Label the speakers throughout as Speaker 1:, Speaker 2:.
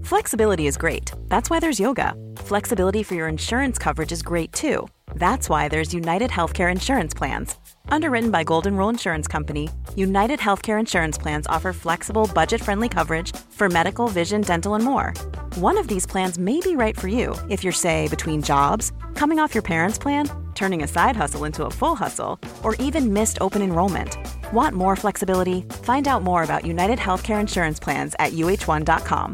Speaker 1: Flexibility is great. That's why there's yoga. Flexibility for your insurance coverage is great too. That's why there's United Healthcare Insurance Plans. Underwritten by Golden Rule Insurance Company, United Healthcare Insurance Plans offer flexible, budget-friendly coverage for medical, vision, dental, and more. One of these plans may be right for you if you're, say, between jobs, coming off your parents' plan, turning a side hustle into a full hustle, or even missed open enrollment. Want more flexibility? Find out more about United Healthcare Insurance Plans at uh1.com.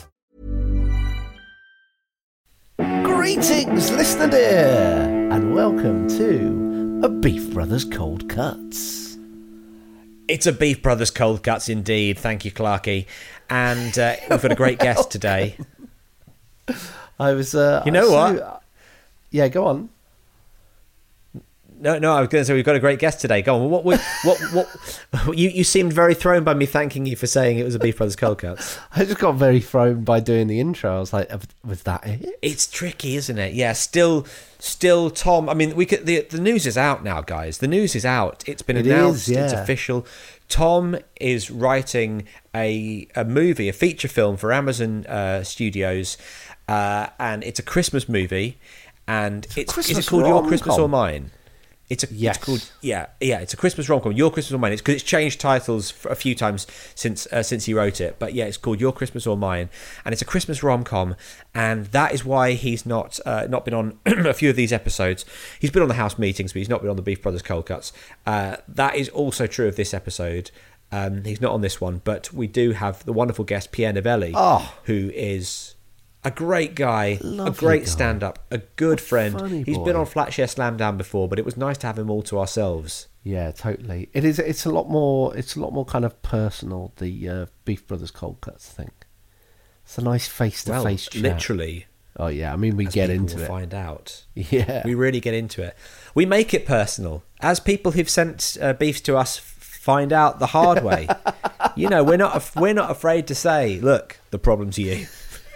Speaker 2: Greetings, listener dear, and welcome to a Beef Brothers Cold Cuts.
Speaker 3: It's a Beef Brothers Cold Cuts indeed. Thank you, Clarky. And we've got a great guest today.
Speaker 2: I was,
Speaker 3: what?
Speaker 2: Yeah, go on.
Speaker 3: No, I was going to say we've got a great guest today. Go on. What? You seemed very thrown by me thanking you for saying it was a Beef Brothers Cold Cuts.
Speaker 2: I just got very thrown by doing the intro. I was like, was that it?
Speaker 3: It's tricky, isn't it? Yeah. Still, Tom. I mean, we could. The news is out now, guys. The news is out. It's been announced. It's official. Tom is writing a movie, a feature film for Amazon Studios, and it's a Christmas movie. And is it called Your Christmas or Mine? It's called it's a Christmas rom-com. Your Christmas or Mine. It's because it's changed titles a few times since he wrote it. But yeah, it's called Your Christmas or Mine, and it's a Christmas rom-com, and that is why he's not been on a few of these episodes. He's been on the house meetings, but he's not been on the Beef Brothers Cold Cuts. That is also true of this episode. He's not on this one, but we do have the wonderful guest Pierre Novelli, who is a great guy, a great stand-up, a good friend. He's been on Flatshare Slamdown before, but it was nice to have him all to ourselves.
Speaker 2: Yeah, totally. It is. It's a lot more. It's a lot more kind of personal. The Beef Brothers Cold Cuts thing. It's a nice face-to-face chat.
Speaker 3: Literally.
Speaker 2: Oh yeah, I mean we get into it.
Speaker 3: Find out.
Speaker 2: Yeah,
Speaker 3: we really get into it. We make it personal, as people who've sent beefs to us find out the hard way. You know, we're not afraid to say, look, the problem's you.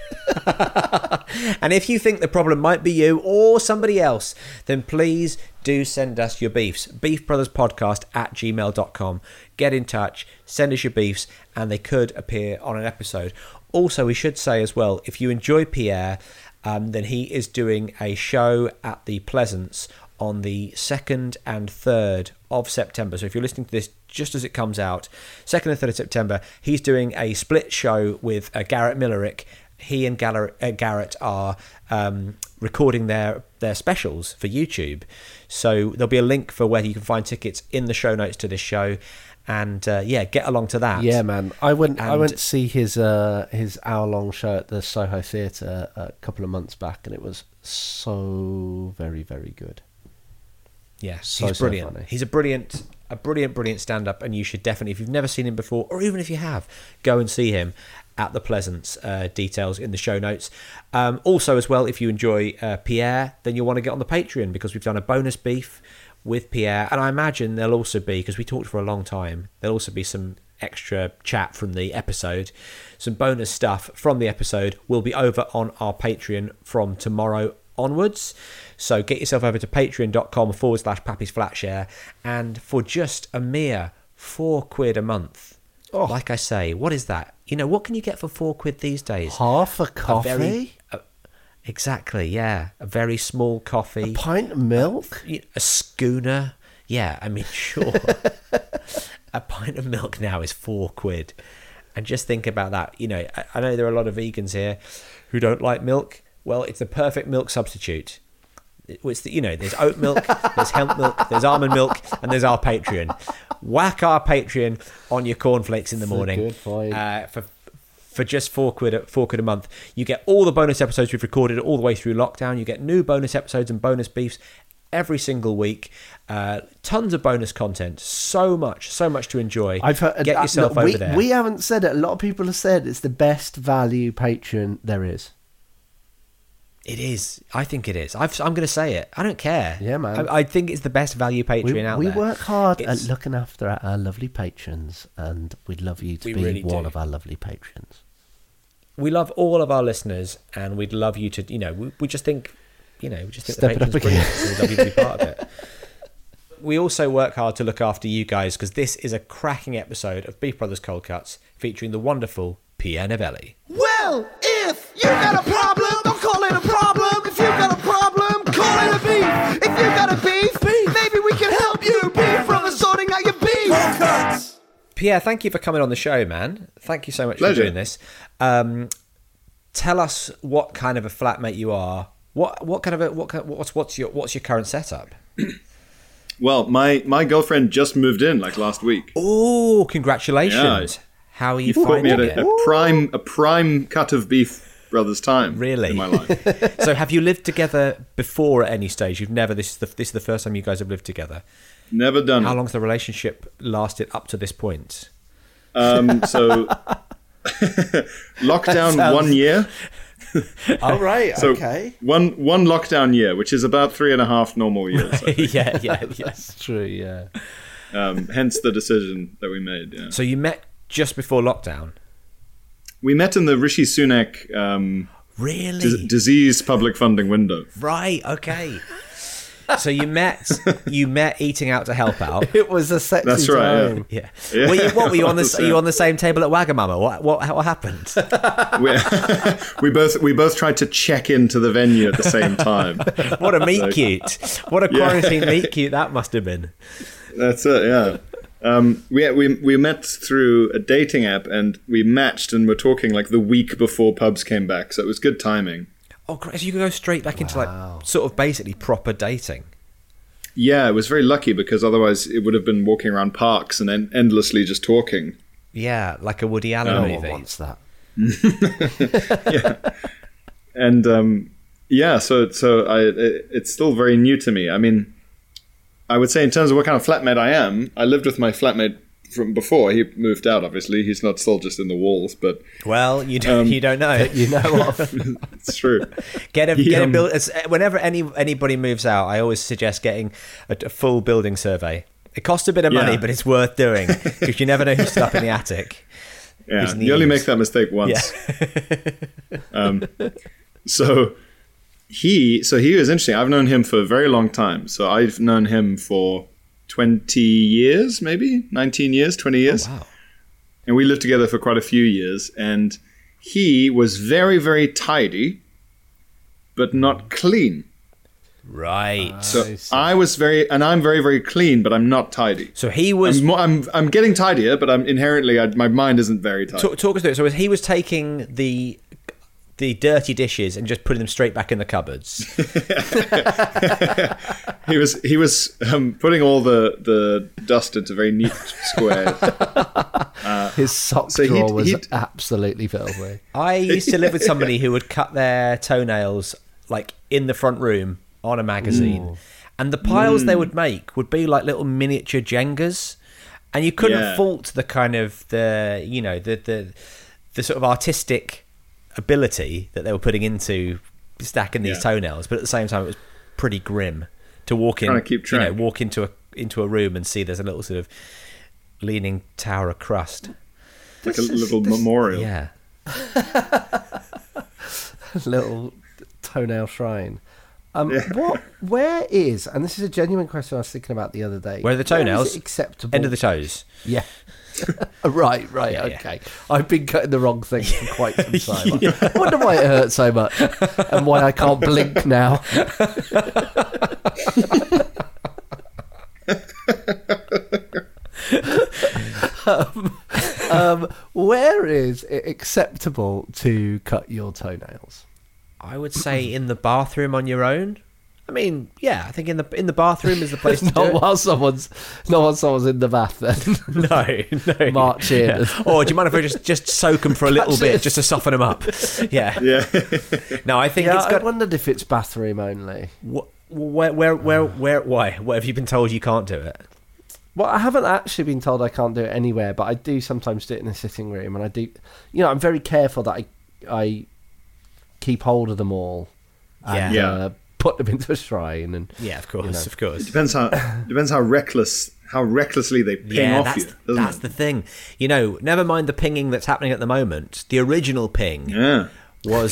Speaker 3: And if you think the problem might be you or somebody else, then please do send us your beefs. beefbrotherspodcast@gmail.com. Get in touch, send us your beefs, and they could appear on an episode. Also, we should say as well, if you enjoy Pierre, then he is doing a show at the Pleasance on the 2nd and 3rd of September. So if you're listening to this just as it comes out, 2nd and 3rd of September, he's doing a split show with Garrett Millerick. He and Garrett are recording their specials for YouTube. So there'll be a link for where you can find tickets in the show notes to this show. And get along to that.
Speaker 2: Yeah, man. I went to see his hour-long show at the Soho Theatre a couple of months back, and it was so very, very good.
Speaker 3: Yeah, he's brilliant. So he's a brilliant stand-up, and you should definitely, if you've never seen him before, or even if you have, go and see him at the Pleasance. Details in the show notes. Also, as well, if you enjoy Pierre, then you'll want to get on the Patreon, because we've done a bonus beef with Pierre, and I imagine there'll also be, because we talked for a long time, there'll also be some extra chat from the episode. Some bonus stuff from the episode will be over on our Patreon from tomorrow onwards. So get yourself over to patreon.com/Pappy's Flatshare, and for just a mere £4 a month, like I say, what is that? You know, what can you get for £4 these days?
Speaker 2: Half a coffee?
Speaker 3: Exactly, yeah. A very small coffee.
Speaker 2: A pint of milk?
Speaker 3: A schooner. Yeah, I mean, sure. A pint of milk now is £4. And just think about that. You know, I know there are a lot of vegans here who don't like milk. Well, it's the perfect milk substitute. There's oat milk, there's hemp milk, there's almond milk, and there's our Patreon. Whack our Patreon on your cornflakes in the morning.
Speaker 2: Good point.
Speaker 3: For just £4 a month, you get all the bonus episodes we've recorded all the way through lockdown. You get new bonus episodes and bonus beefs every single week. Tons of bonus content. So much to enjoy.
Speaker 2: I've heard,
Speaker 3: get yourself over there.
Speaker 2: We haven't said it. A lot of people have said it's the best value Patreon there is.
Speaker 3: It is. I think it is. I'm going to say it. I don't care.
Speaker 2: Yeah, man.
Speaker 3: I think it's the best value Patreon out there.
Speaker 2: We work hard at looking after our lovely patrons, and we'd love you to be really one of our lovely patrons.
Speaker 3: We love all of our listeners, and we'd love you to, we just think, the patrons are brilliant, so we'd love you to be part of it. We also work hard to look after you guys, because this is a cracking episode of Beef Brothers Cold Cuts featuring the wonderful Pierre Novelli.
Speaker 4: Well, If you got a problem, don't call it a problem. If you got a problem, call it a beef. If you got a beef, maybe we can help you. Beef from sorting out your beef. Cuts.
Speaker 3: Pierre, thank you for coming on the show, man. Thank you so much for doing this. Tell us what kind of a flatmate you are. What's your current setup?
Speaker 5: Well, my girlfriend just moved in like last week.
Speaker 3: Oh, congratulations! Yeah. How are you finding
Speaker 5: it? A prime cut of Beef Brothers time.
Speaker 3: Really?
Speaker 5: In my life.
Speaker 3: So, have you lived together before at any stage? You've never. This is the first time you guys have lived together.
Speaker 5: Never done.
Speaker 3: How long's the relationship lasted up to this point?
Speaker 5: So lockdown 1 year.
Speaker 2: Oh, right.
Speaker 5: So
Speaker 2: okay.
Speaker 5: One lockdown year, which is about 3.5 normal years.
Speaker 3: yeah.
Speaker 2: That's true. Yeah.
Speaker 5: Hence the decision that we made. Yeah.
Speaker 3: So you met just before lockdown.
Speaker 5: We met in the Rishi Sunak
Speaker 3: really
Speaker 5: disease public funding window.
Speaker 3: Right. Okay. So you met eating out to help out.
Speaker 2: It was a sexy
Speaker 5: That's right,
Speaker 2: time.
Speaker 3: Yeah. Were you on the same table at Wagamama? What happened?
Speaker 5: We both tried to check into the venue at the same time.
Speaker 3: What a meet cute! What a quarantine meet cute that must have been.
Speaker 5: That's it. Yeah. We met through a dating app and we matched and were talking like the week before pubs came back, so it was good timing.
Speaker 3: Oh, great. So you could go straight back into like sort of basically proper dating.
Speaker 5: Yeah, it was very lucky because otherwise it would have been walking around parks and endlessly just talking.
Speaker 3: Yeah, like a Woody Allen movie.
Speaker 2: No one wants that.
Speaker 5: Yeah. And it's still very new to me. I mean, I would say in terms of what kind of flatmate I am, I lived with my flatmate from before. He moved out, obviously. He's not still just in the walls, but...
Speaker 3: Well, you don't know.
Speaker 2: You know of.
Speaker 5: It's true.
Speaker 3: Get a build. Whenever anybody moves out, I always suggest getting a full building survey. It costs a bit of money, but it's worth doing because you never know who's still up in the attic.
Speaker 5: Yeah, you only make that mistake once. Yeah. So he was interesting. I've known him for a very long time. So I've known him for 20 years, maybe 19 years, 20 years.
Speaker 3: Oh, wow.
Speaker 5: And we lived together for quite a few years. And he was very, very tidy, but not clean.
Speaker 3: Right.
Speaker 5: So I'm very, very clean, but I'm not tidy.
Speaker 3: So he was...
Speaker 5: I'm getting tidier, but I'm inherently, my mind isn't very tidy.
Speaker 3: Talk us through it. So he was taking the dirty dishes and just putting them straight back in the cupboards.
Speaker 5: He was putting all the dust into very neat squares.
Speaker 2: His sock drawer was absolutely filthy.
Speaker 3: I used to live with somebody who would cut their toenails like in the front room on a magazine, and the piles they would make would be like little miniature Jengas, and you couldn't fault the kind of the sort of artistic ability that they were putting into stacking these toenails, but at the same time it was pretty grim to walk in. Walk into a room and see there's a little sort of leaning tower of crust,
Speaker 5: like a little memorial.
Speaker 3: Yeah,
Speaker 2: little toenail shrine. Where is, and this is a genuine question I was thinking about the other day.
Speaker 3: Where are the toenails?
Speaker 2: Where is it acceptable?
Speaker 3: End of the toes.
Speaker 2: Yeah. Right, okay. I've been cutting the wrong thing for quite some time. I wonder why it hurts so much and why I can't blink now. Where is it acceptable to cut your toenails?
Speaker 3: I would say in the bathroom on your own. I mean, yeah, I think in the bathroom is the place to do it.
Speaker 2: Not while someone's in the bath then.
Speaker 3: No.
Speaker 2: March in.
Speaker 3: Yeah. Or do you mind if I just soak them for a little bit just to soften them up? Yeah. No, I think it's got...
Speaker 2: I wondered if it's bathroom only.
Speaker 3: Where, why? What, have you been told you can't do it?
Speaker 2: Well, I haven't actually been told I can't do it anywhere, but I do sometimes do it in the sitting room, and I do... I'm very careful that I keep hold of them all. And, put them into a shrine, and
Speaker 3: of course.
Speaker 5: It depends how recklessly they ping off you.
Speaker 3: That's the thing. Never mind the pinging that's happening at the moment. The original ping was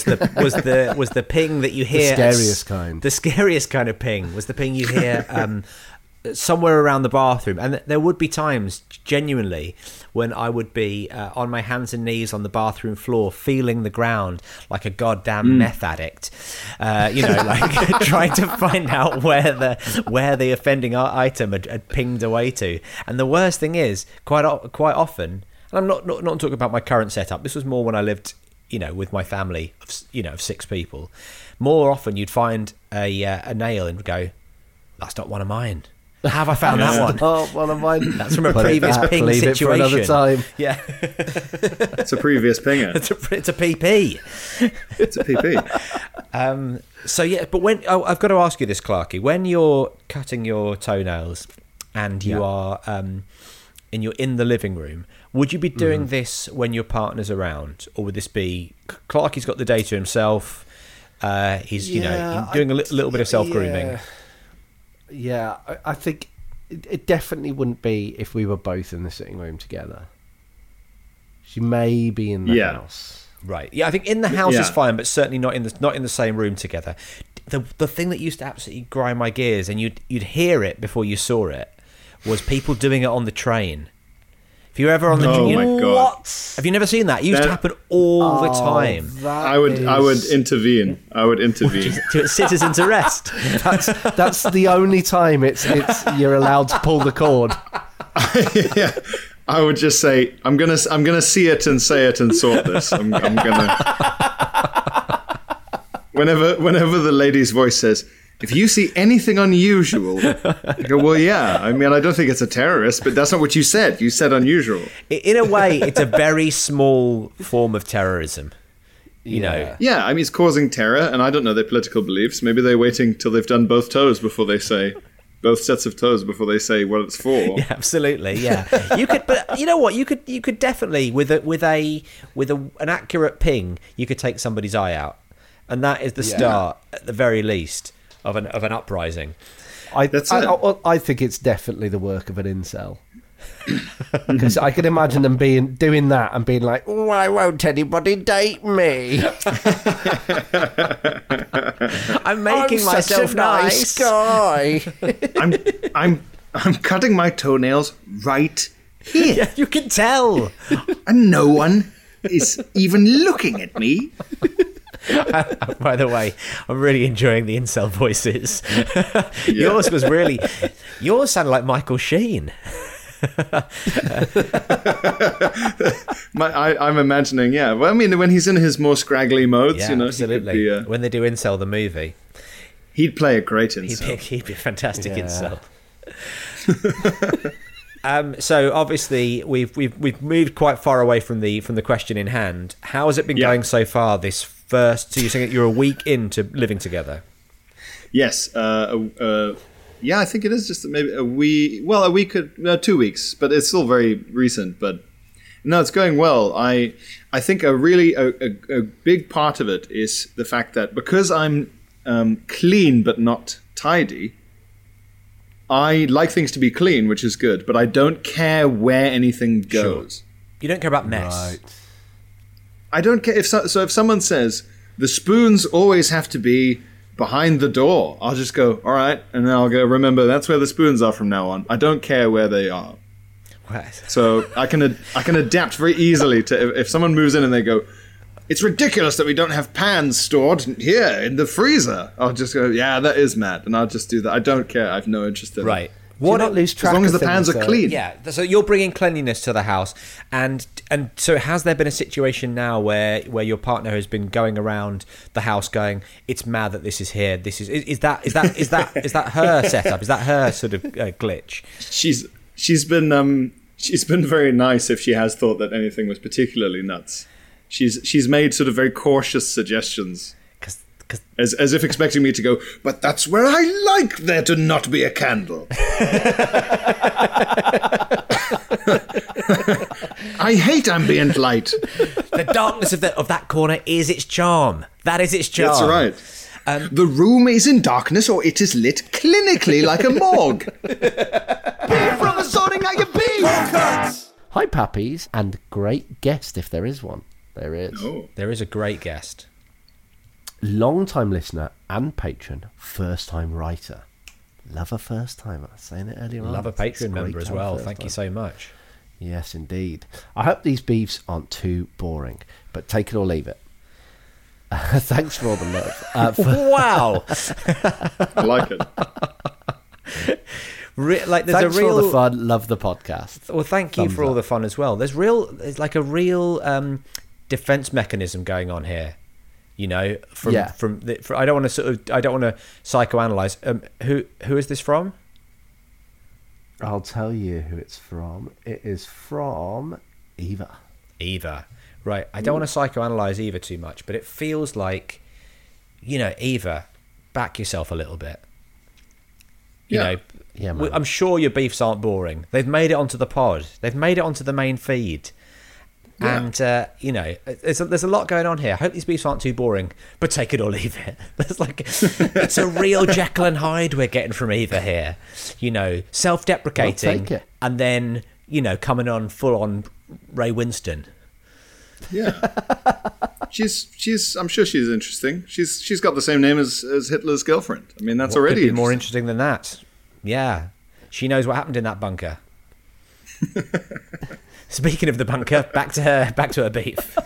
Speaker 3: the ping that you hear.
Speaker 2: The scariest kind.
Speaker 3: The scariest kind of ping was the ping you hear somewhere around the bathroom, and there would be times genuinely when I would be on my hands and knees on the bathroom floor feeling the ground like a goddamn meth addict, like trying to find out where the offending item had pinged away to. And the worst thing is quite often, and I'm not talking about my current setup, this was more when I lived with my family of 6 people. More often you'd find a nail and go, that's not one of mine. How have I found that one?
Speaker 2: Oh, one of mine.
Speaker 3: That's from a previous ping situation.
Speaker 2: It for another time.
Speaker 3: Yeah.
Speaker 5: It's a previous pinger.
Speaker 3: It's a PP.
Speaker 5: It's a PP.
Speaker 3: So yeah, but I've got to ask you this, Clarky. When you're cutting your toenails and you are and you're in the living room, would you be doing this when your partner's around, or would this be Clarky's got the day to himself? He's doing a little bit of self grooming.
Speaker 2: Yeah, I think it definitely wouldn't be if we were both in the sitting room together. She may be in the house,
Speaker 3: right? Yeah, I think in the house is fine, but certainly not in the same room together. The thing that used to absolutely grind my gears, and you'd hear it before you saw it, was people doing it on the train. If you're ever on the train,
Speaker 5: my God.
Speaker 3: What? Have you never seen that? It used to happen all the time.
Speaker 5: I would intervene.
Speaker 3: To citizen to rest.
Speaker 2: That's the only time it's you're allowed to pull the cord.
Speaker 5: Yeah, I would just say I'm gonna see it and say it and sort this. I'm gonna. Whenever the lady's voice says, if you see anything unusual, I go, well, yeah. I mean, I don't think it's a terrorist, but that's not what you said. You said unusual.
Speaker 3: In a way, it's a very small form of terrorism. You know.
Speaker 5: Yeah, I mean, it's causing terror, and I don't know their political beliefs. Maybe they're waiting till they've done both sets of toes before they say what it's for.
Speaker 3: Yeah, absolutely. Yeah, you could, but you know what? You could definitely with an accurate ping, you could take somebody's eye out, and that is the start, at the very least, of an uprising.
Speaker 2: I think it's definitely the work of an incel. Because I can imagine them doing that and being like, why won't anybody date me?
Speaker 3: I'm making myself
Speaker 2: such a nice guy.
Speaker 5: I'm cutting my toenails right here.
Speaker 3: Yeah, you can tell.
Speaker 5: And no one is even looking at me.
Speaker 3: By the way, I'm really enjoying the incel voices. Yours sounded like Michael Sheen.
Speaker 5: I'm imagining, well, I mean, when he's in his more scraggly modes,
Speaker 3: absolutely. When they do Incel the movie,
Speaker 5: he'd play a great incel.
Speaker 3: He'd be a fantastic incel. So obviously we've moved quite far away from the question in hand. How has it been going so far? This first, so you're saying that you're a week into living together?
Speaker 5: Yes. I think it is just maybe a week. Well, a week, 2 weeks, but it's still very recent. But no, it's going well. I think a big part of it is the fact that because I'm clean but not tidy, I like things to be clean, which is good, but I don't care where anything goes.
Speaker 3: Sure. You don't care about mess.
Speaker 2: Right.
Speaker 5: I don't care if someone says the spoons always have to be behind the door, I'll just go, all right, and then I'll go, remember, that's where the spoons are from now on. I don't care where they are.
Speaker 3: Right.
Speaker 5: So I can adapt very easily to if someone moves in and they go, it's ridiculous that we don't have pans stored here in the freezer. I'll just go, yeah, that is mad, and I'll just do that. I don't care. I have no interest in it.
Speaker 3: Right.
Speaker 2: What not lose track
Speaker 5: as long as the
Speaker 2: things,
Speaker 5: pans are clean.
Speaker 3: Yeah. So you're bringing cleanliness to the house, and so has there been a situation now where your partner has been going around the house going, it's mad that this is here. This is that her setup? Is that her sort of glitch?
Speaker 5: She's been very nice if she has thought that anything was particularly nuts. She's made sort of very cautious suggestions. As if expecting me to go, but that's where I like there to not be a candle. I hate ambient light.
Speaker 3: The darkness of that corner is its charm. That is its charm.
Speaker 5: That's right. The room is in darkness or it is lit clinically like a morgue.
Speaker 4: Beef from the sorting out your beef.
Speaker 2: Hi, puppies, and great guest if there is one. There is.
Speaker 5: Oh.
Speaker 3: There is a great guest.
Speaker 2: Long-time listener and patron, first-time writer. Love a first time. I was saying it earlier on.
Speaker 3: Love a Patreon member as well. Thank you so much.
Speaker 2: Yes, indeed. I hope these beefs aren't too boring, but take it or leave it. Thanks for all the love.
Speaker 3: Wow.
Speaker 5: I like it.
Speaker 2: Thanks for all the fun. Love the podcast.
Speaker 3: Well, thank you for all the fun as well. There's like a real defense mechanism going on here. You know, I don't want to psychoanalyze. Who is this from?
Speaker 2: I'll tell you who it's from. It is from Eva.
Speaker 3: Eva. Right. I don't want to psychoanalyze Eva too much, but it feels like, you know, Eva, back yourself a little bit. You know,
Speaker 2: man.
Speaker 3: I'm sure your beefs aren't boring. They've made it onto the pod. They've made it onto the main feed. Yeah. And, you know, there's a lot going on here. I hope these beefs aren't too boring, but take it or leave it. It's a real Jekyll and Hyde we're getting from Eva here. You know, self-deprecating and then, you know, coming on full on Ray Winston.
Speaker 5: Yeah. I'm sure she's interesting. She's got the same name as Hitler's girlfriend. I mean, that's
Speaker 3: what
Speaker 5: already
Speaker 3: could be more interesting than that. Yeah. She knows what happened in that bunker. Speaking of the bunker, back to her beef.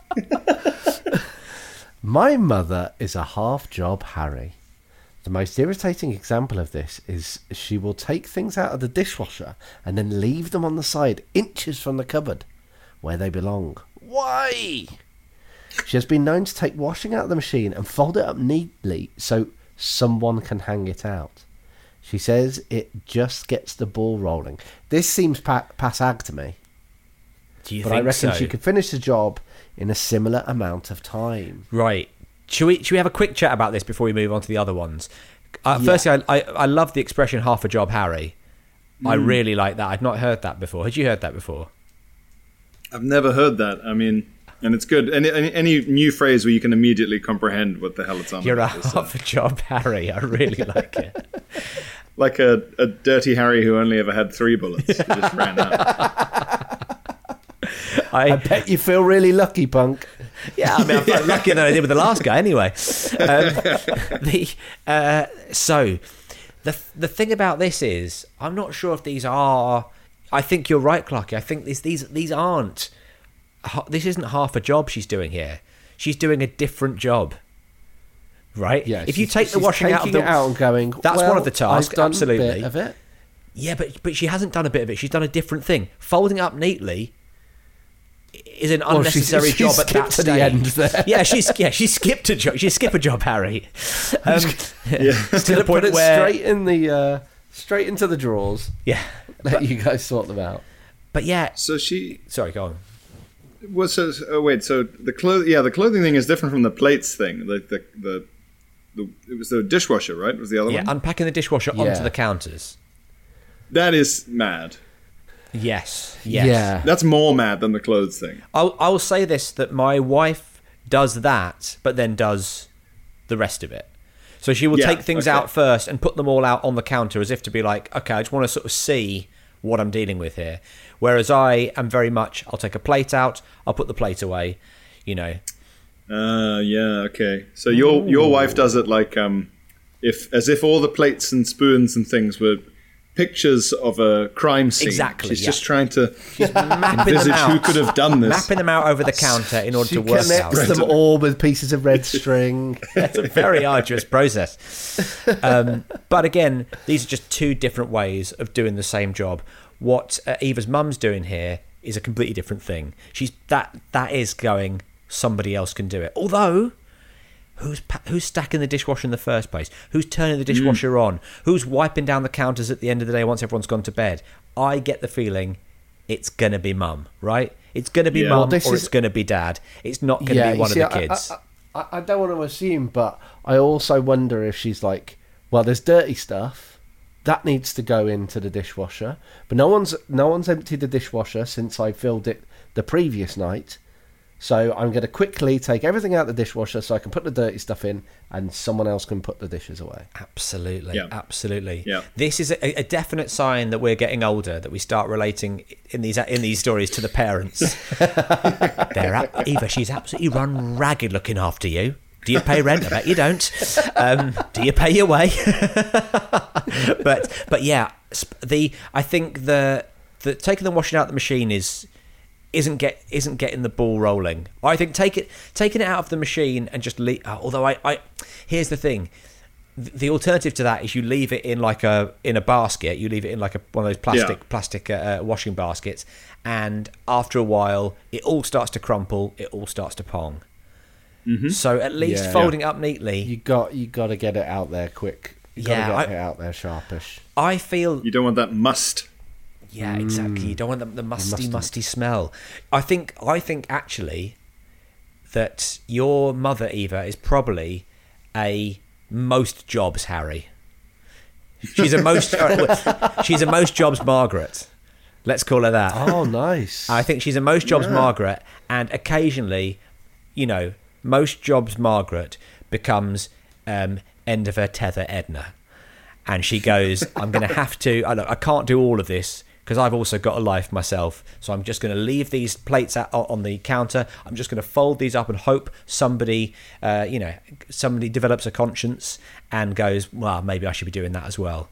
Speaker 2: My mother is a half-job Harry. The most irritating example of this is she will take things out of the dishwasher and then leave them on the side, inches from the cupboard, where they belong. Why? She has been known to take washing out of the machine and fold it up neatly so someone can hang it out. She says it just gets the ball rolling. This seems pass-ag to me.
Speaker 3: Do you
Speaker 2: but
Speaker 3: think
Speaker 2: I reckon
Speaker 3: so?
Speaker 2: she could finish the job in a similar amount of time.
Speaker 3: Right. Should we have a quick chat about this before we move on to the other ones? Firstly, I love the expression half a job Harry. I really like that. I'd not heard that before. Had you heard that before?
Speaker 5: I've never heard that. I mean, and it's good. Any new phrase where you can immediately comprehend what the hell it's on.
Speaker 3: You're a half a job Harry. I really like it.
Speaker 5: Like a dirty Harry who only ever had 3 bullets. He just ran out.
Speaker 2: I bet you feel really lucky, punk.
Speaker 3: Yeah, I mean, I felt luckier than I did with the last guy anyway. So the thing about this is, I'm not sure if these are... I think you're right, Clarky. I think these aren't... This isn't half a job she's doing here. She's doing a different job. Right?
Speaker 2: Yeah,
Speaker 3: if you take the washing out of the...
Speaker 2: out and going,
Speaker 3: that's one of the tasks,
Speaker 2: I've done
Speaker 3: absolutely.
Speaker 2: A bit of it.
Speaker 3: Yeah, but she hasn't done a bit of it. She's done a different thing. Folding up neatly is an unnecessary job at that stage.
Speaker 2: The end there.
Speaker 3: Yeah, she skipped a job. She skipped a job, Harry. To the point
Speaker 2: put it
Speaker 3: where
Speaker 2: straight into the drawers.
Speaker 3: Yeah,
Speaker 2: let you guys sort them out.
Speaker 3: But yeah,
Speaker 5: so she.
Speaker 3: Sorry, go on.
Speaker 5: Well, so the clothing thing is different from the plates thing. It was the dishwasher, right? Was the other one?
Speaker 3: Yeah, unpacking the dishwasher onto the counters.
Speaker 5: That is mad.
Speaker 3: Yes.
Speaker 2: Yeah.
Speaker 5: That's more mad than the clothes thing.
Speaker 3: I'll say this, that my wife does that, but then does the rest of it. So she will take things out first and put them all out on the counter as if to be like, okay, I just want to sort of see what I'm dealing with here. Whereas I am very much, I'll take a plate out, I'll put the plate away, you know.
Speaker 5: Yeah, okay. So your wife does it like as if all the plates and spoons and things were pictures of a crime scene.
Speaker 3: Exactly.
Speaker 5: She's just trying to
Speaker 3: mapping them out.
Speaker 5: Who could have done this.
Speaker 3: Mapping them out over the counter in order to work out.
Speaker 2: She connects them all with pieces of red string.
Speaker 3: It's a very arduous process. But again, these are just 2 different ways of doing the same job. What Eva's mum's doing here is a completely different thing. She's that is going, somebody else can do it. Although, who's stacking the dishwasher in the first place? Who's turning the dishwasher on? Who's wiping down the counters at the end of the day once everyone's gone to bed? I get the feeling it's going to be mum, right? It's going to be mum it's going to be dad. It's not going to be one of the kids.
Speaker 2: I don't want to assume, but I also wonder if she's like, well, there's dirty stuff that needs to go into the dishwasher, but no one's emptied the dishwasher since I filled it the previous night. So I'm going to quickly take everything out of the dishwasher so I can put the dirty stuff in and someone else can put the dishes away.
Speaker 3: Absolutely.
Speaker 5: Yeah. Absolutely. Yeah.
Speaker 3: This is a definite sign that we're getting older, that we start relating in these stories to the parents. Eva, she's absolutely run ragged looking after you. Do you pay rent? I bet you don't. Do you pay your way? but yeah, I think the taking the washing out the machine isn't getting the ball rolling. I think taking it out of the machine and just leave. Although I here's the thing. The alternative to that is you leave it in a basket. You leave it in like one of those plastic washing baskets, and after a while, it all starts to crumple. It all starts to pong. Mm-hmm. So at least folding it up neatly. You
Speaker 2: got to get it out there quick. You got to get it out there sharpish.
Speaker 3: I feel
Speaker 5: you don't want that must.
Speaker 3: Yeah, exactly. You don't want the musty smell. I think actually that your mother Eva is probably a most jobs Harry. She's a most jobs Margaret. Let's call her that.
Speaker 2: Oh, nice.
Speaker 3: I think she's a most jobs Margaret, and occasionally, most jobs Margaret becomes end of her tether Edna, and she goes, I'm going to have to. I can't do all of this because I've also got a life myself. So I'm just going to leave these plates out on the counter. I'm just going to fold these up and hope somebody develops a conscience and goes, well, maybe I should be doing that as well.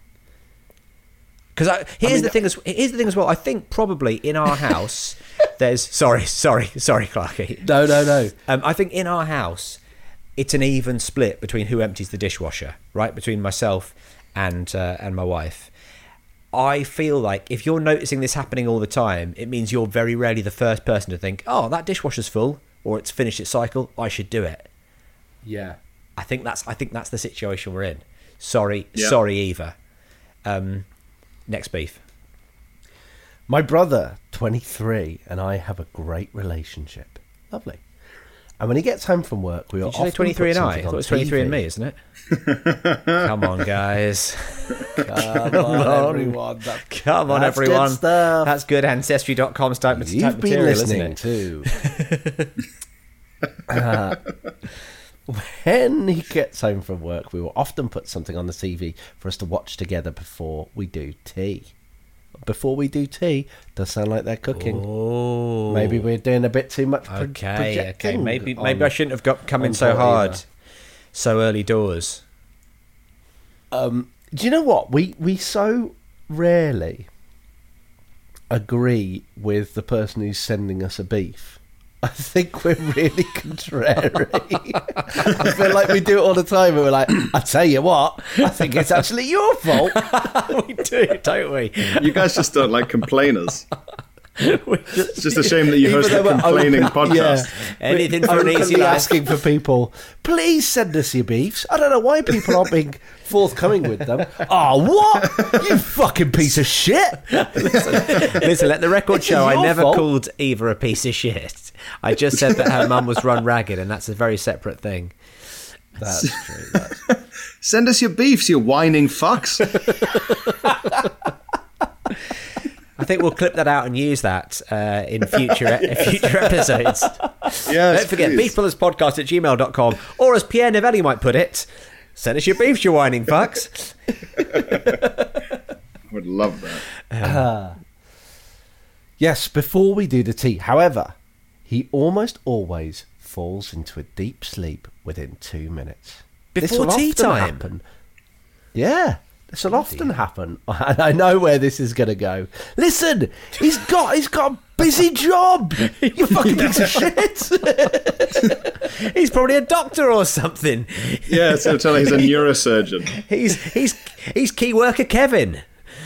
Speaker 3: Because here's the thing as well. I think probably in our house, there's sorry, Clarky.
Speaker 2: No.
Speaker 3: I think in our house, it's an even split between who empties the dishwasher, right? Between myself and my wife. I feel like if you're noticing this happening all the time, it means you're very rarely the first person to think, oh, that dishwasher's full or it's finished its cycle, I should do it.
Speaker 2: Yeah.
Speaker 3: I think that's the situation we're in. Sorry, Eva. Next beef.
Speaker 2: My brother, 23, and I have a great relationship. Lovely. And when he gets home from work, we are often
Speaker 3: 23 and I thought it was 23 and me, isn't it? Come on, guys.
Speaker 2: Come on, everyone.
Speaker 3: Come on, everyone. Good stuff. That's good Ancestry.com type material,
Speaker 2: You've been listening to. When he gets home from work, we will often put something on the TV for us to watch together before we do tea. Before we do tea, does sound like they're cooking.
Speaker 3: Oh,
Speaker 2: maybe we're doing a bit too much.
Speaker 3: Okay. Maybe I shouldn't have come in so hard, so early doors.
Speaker 2: Do you know what we so rarely agree with the person who's sending us a beef? I think we're really contrary. I feel like we do it all the time. And we're like, I tell you what, I think it's actually your fault.
Speaker 3: We do, don't we?
Speaker 5: You guys just don't like complainers. It's just a shame that you host a complaining podcast.
Speaker 3: Yeah. Anything for an easy life.
Speaker 2: Asking for people, please send us your beefs. I don't know why people aren't being forthcoming with them. Oh, what? You fucking piece of shit.
Speaker 3: Listen, let the record show I never called Eva a piece of shit. I just said that her mum was run ragged, and that's a very separate thing.
Speaker 2: That's true.
Speaker 5: Send us your beefs, you whining fucks.
Speaker 3: I think we'll clip that out and use that in future episodes.
Speaker 5: Yes,
Speaker 3: don't forget,
Speaker 5: please.
Speaker 3: beefbullespodcast@gmail.com, or as Pierre Novelli might put it, send us your beefs, you whining fucks.
Speaker 5: I would love that.
Speaker 2: Yes, before we do the tea. However, he almost always falls into a deep sleep within 2 minutes.
Speaker 3: Before tea time?
Speaker 2: Happen. Yeah. This will often happen, and I know where this is going to go. Listen, he's got a busy job. You fucking piece of shit.
Speaker 3: He's probably a doctor or something.
Speaker 5: Yeah, so tell him he's a neurosurgeon.
Speaker 3: He's key worker Kevin.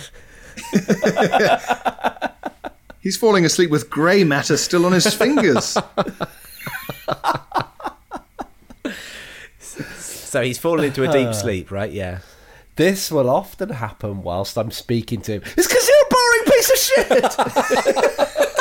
Speaker 5: He's falling asleep with grey matter still on his fingers.
Speaker 3: So he's fallen into a deep sleep, right? Yeah.
Speaker 2: This will often happen whilst I'm speaking to him. It's because you're a boring piece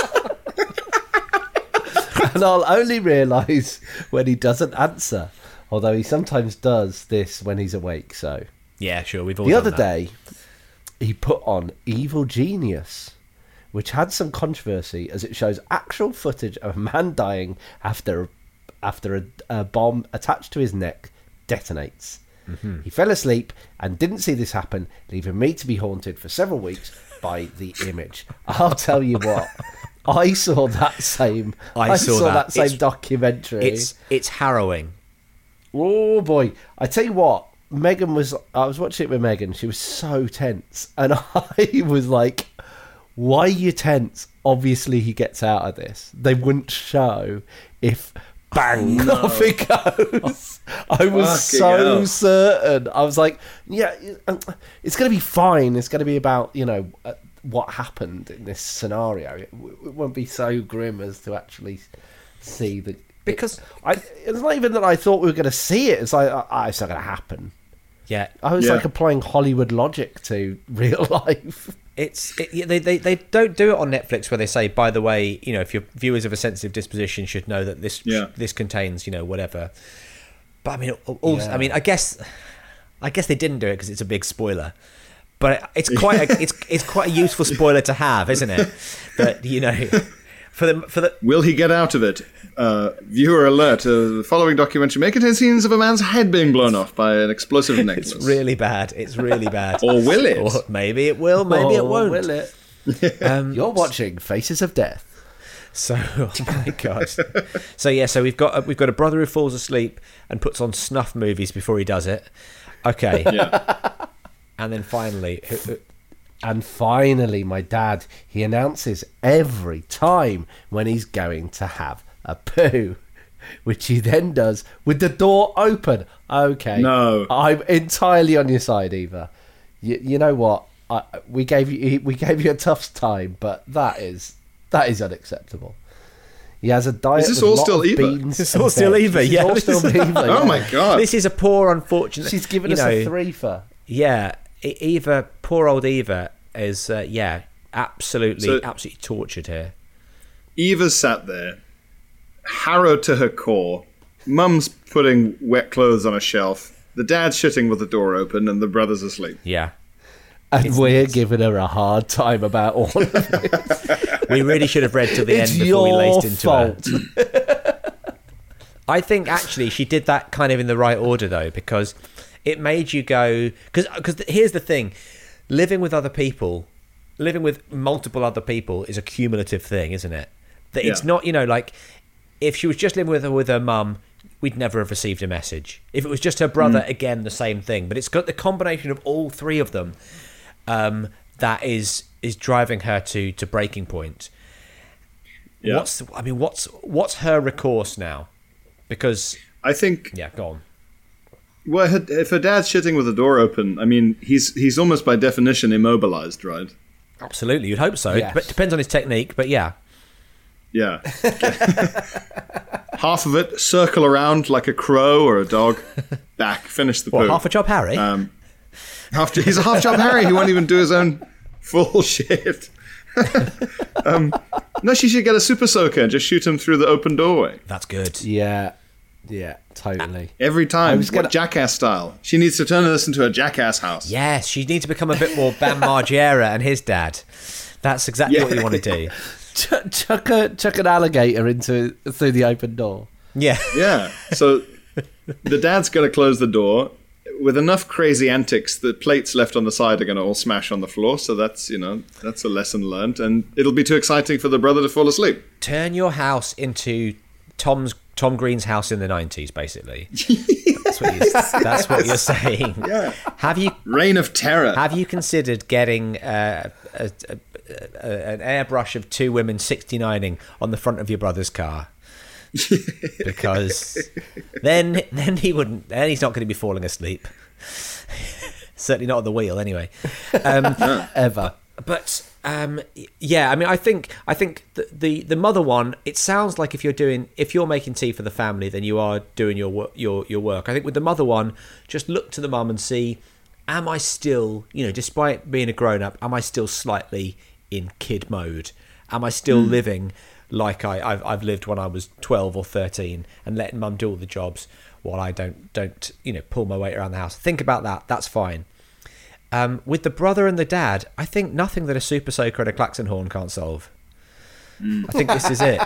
Speaker 2: of shit! And I'll only realise when he doesn't answer. Although he sometimes does this when he's awake, so...
Speaker 3: Yeah, sure, we've all
Speaker 2: done
Speaker 3: that.
Speaker 2: The other day, he put on Evil Genius, which had some controversy as it shows actual footage of a man dying after a bomb attached to his neck detonates. Mm-hmm. He fell asleep and didn't see this happen, leaving me to be haunted for several weeks by the image. I'll tell you what, I saw that same documentary.
Speaker 3: It's harrowing.
Speaker 2: Oh boy! I tell you what, I was watching it with Megan. She was so tense, and I was like, "Why are you tense? Obviously, he gets out of this. They wouldn't show if." Bang! Off it goes. I was so certain. I was like, yeah, it's going to be fine. It's going to be about, what happened in this scenario. It won't be so grim as to actually see the...
Speaker 3: Because...
Speaker 2: it's not even that I thought we were going to see it. It's like, it's not going to happen.
Speaker 3: Yeah.
Speaker 2: I was like applying Hollywood logic to real life.
Speaker 3: They don't do it on Netflix where they say, by the way, if your viewers of a sensitive disposition should know that this contains, whatever. But I mean, also, I mean, I guess they didn't do it because it's a big spoiler. But it's quite it's quite a useful spoiler to have, isn't it? That for the
Speaker 5: will he get out of it? Viewer alert! The following documentary may contain scenes of a man's head being blown off by an explosive necklace.
Speaker 3: It's really bad. It's really bad.
Speaker 5: Or will it?
Speaker 3: Or maybe it will. Maybe it won't.
Speaker 2: Will it? You're watching Faces of Death.
Speaker 3: So, oh my god. So we've got a brother who falls asleep and puts on snuff movies before he does it. Okay.
Speaker 5: Yeah.
Speaker 3: And then finally.
Speaker 2: And finally, my dad, he announces every time when he's going to have a poo, which he then does with the door open. Okay.
Speaker 5: No.
Speaker 2: I'm entirely on your side, Eva. You know what? We gave you a tough time, but that is unacceptable. He has a diet.
Speaker 5: Is this
Speaker 2: with
Speaker 5: all
Speaker 2: lot
Speaker 5: still
Speaker 2: of
Speaker 5: Eva?
Speaker 2: beans
Speaker 3: This is
Speaker 2: and
Speaker 3: all still
Speaker 2: veg.
Speaker 3: Eva,
Speaker 2: This is
Speaker 3: yeah.
Speaker 2: all still Eva, yeah.
Speaker 5: Oh my god!
Speaker 3: This is a poor, unfortunate...
Speaker 2: She's given us a threefer.
Speaker 3: Yeah. Eva, poor old Eva, is, absolutely tortured here.
Speaker 5: Eva's sat there, harrowed to her core. Mum's putting wet clothes on a shelf. The dad's shitting with the door open, and the brother's asleep.
Speaker 3: Yeah.
Speaker 2: And we're giving her a hard time about all of it.
Speaker 3: We really should have read to the end before we laced into her. I think, actually, she did that kind of in the right order, though, because it made you go... Because here's the thing. Living with multiple other people is a cumulative thing, isn't it? That it's not, like, if she was just living with her mum, we'd never have received a message. If it was just her brother, again, the same thing. But it's got the combination of all three of them that is driving her to breaking point.
Speaker 5: Yeah.
Speaker 3: What's her recourse now? Because
Speaker 5: I think...
Speaker 3: Yeah, go on.
Speaker 5: Well, if her dad's shitting with the door open, I mean, he's almost by definition immobilized, right?
Speaker 3: Absolutely, you'd hope so.
Speaker 2: Yes.
Speaker 3: But it depends on his technique, but yeah.
Speaker 5: Yeah. Half of it, circle around like a crow or a dog, back, finish the poo.
Speaker 3: What, half a job Harry?
Speaker 5: He's a half job Harry. He won't even do his own full shit. No, she should get a super soaker and just shoot him through the open doorway.
Speaker 3: That's good.
Speaker 2: Yeah, totally.
Speaker 5: Every time, Jackass style. She needs to turn this into a Jackass house.
Speaker 3: Yes, she needs to become a bit more Bam Margera and his dad. That's exactly what you want to do.
Speaker 2: Chuck an alligator through the open door.
Speaker 3: Yeah.
Speaker 5: Yeah. So the dad's going to close the door. With enough crazy antics, the plates left on the side are going to all smash on the floor. So that's a lesson learned. And it'll be too exciting for the brother to fall asleep.
Speaker 3: Turn your house into Tom Green's house in the 90s, basically. That's what you're saying.
Speaker 5: Yeah.
Speaker 3: Reign
Speaker 5: of Terror.
Speaker 3: Have you considered getting an airbrush of two women 69ing on the front of your brother's car? Because then he's not going to be falling asleep. Certainly not at the wheel, anyway.
Speaker 2: Ever.
Speaker 3: But yeah, I mean, I think the mother one. It sounds like if you're making tea for the family, then you are doing your work. I think with the mother one, just look to the mum and see, am I still, despite being a grown up, am I still slightly in kid mode? Am I still living like I've lived when I was 12 or 13 and letting mum do all the jobs while I don't pull my weight around the house? Think about that. That's fine. With the brother and the dad, I think nothing that a super soaker and a klaxon horn can't solve. I think this is it.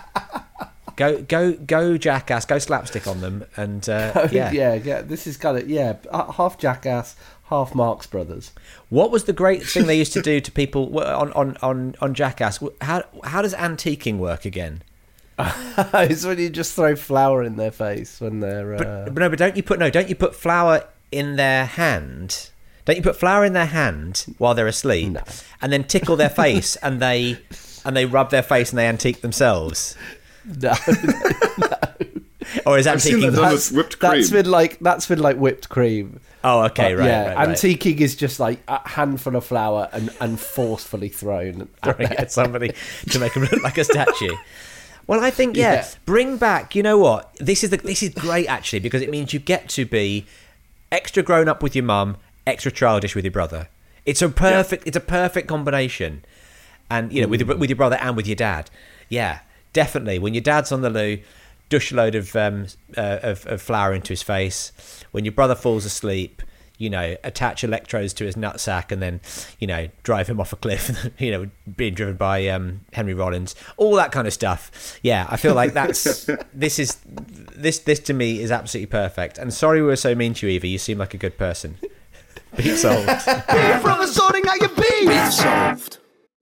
Speaker 3: Go Jackass, go slapstick on them, and
Speaker 2: yeah. This is kind of half Jackass, half Marx Brothers.
Speaker 3: What was the great thing they used to do to people on Jackass? How does antiquing work again?
Speaker 2: It's when you just throw flour in their face when they're.
Speaker 3: But don't you put flour in their hand? Don't you put flour in their hand while they're asleep, and then tickle their face, and they rub their face and they antique themselves?
Speaker 2: No.
Speaker 3: Or is that
Speaker 5: antiquing? That's whipped cream.
Speaker 2: That's been like whipped cream.
Speaker 3: Oh, okay, right.
Speaker 2: Antiquing is just like a handful of flour and forcefully thrown
Speaker 3: at somebody to make them look like a statue. Well, I think bring back. You know what? This is great actually, because it means you get to be extra grown up with your mum, extra childish with your brother. It's a perfect combination, and you know with your brother and with your dad. Yeah, definitely. When your dad's on the loo, dush a load of flour into his face. When your brother falls asleep, you know, attach electrodes to his nutsack and then, you know, drive him off a cliff. You know, being driven by Henry Rollins, all that kind of stuff. Yeah, I feel like this to me is absolutely perfect. And sorry we were so mean to you, Eva. You seem like a good person. Beef solved.
Speaker 4: Beef from the sorting out your beef. Beef solved.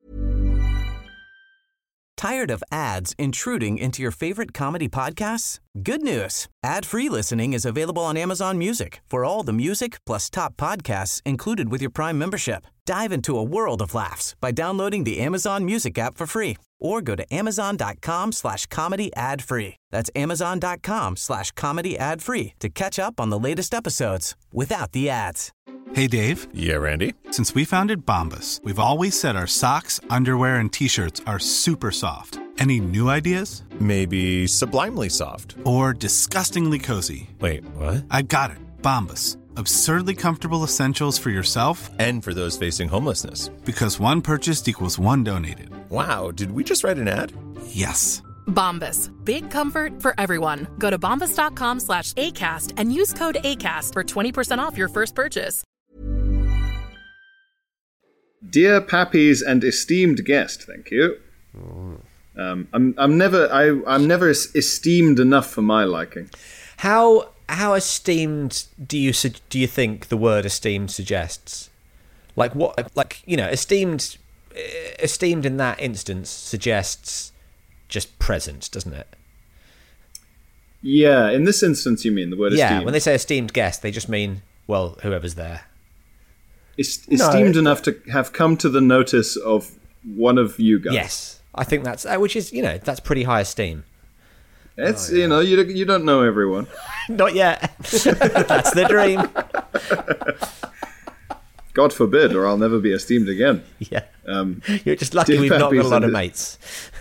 Speaker 6: Tired of ads intruding into your favorite comedy podcasts? Good news. Ad-free listening is available on Amazon Music for all the music plus top podcasts included with your Prime membership. Dive into a world of laughs by downloading the Amazon Music app for free or go to amazon.com/comedy ad-free. That's amazon.com/comedy ad-free to catch up on the latest episodes without the ads.
Speaker 7: Hey, Dave.
Speaker 8: Yeah, Randy.
Speaker 7: Since we founded Bombas, we've always said our socks, underwear, and T-shirts are super soft. Any new ideas?
Speaker 8: Maybe sublimely soft.
Speaker 7: Or disgustingly cozy.
Speaker 8: Wait, what?
Speaker 7: I got it. Bombas. Absurdly comfortable essentials for yourself
Speaker 8: and for those facing homelessness.
Speaker 7: Because one purchased equals one donated.
Speaker 8: Wow, did we just write an ad?
Speaker 7: Yes.
Speaker 9: Bombas. Big comfort for everyone. Go to bombas.com/ACAST and use code ACAST for 20% off your first purchase.
Speaker 5: Dear Pappies and esteemed guest, thank you. I'm never esteemed enough for my liking.
Speaker 3: How esteemed do you think the word esteemed suggests? Like what? Like, you know, esteemed in that instance suggests just present, doesn't it?
Speaker 5: Yeah, in this instance, you mean the word esteemed.
Speaker 3: Yeah, when they say esteemed guest, they just mean, well, whoever's there.
Speaker 5: Esteemed enough to have come to the notice of one of you guys.
Speaker 3: Yes, I think that's, which is, you know, that's pretty high esteem.
Speaker 5: It's, you know, you don't know everyone.
Speaker 3: Not yet. That's the dream.
Speaker 5: God forbid, or I'll never be esteemed again.
Speaker 3: Yeah. You're just lucky we've not got a lot of mates.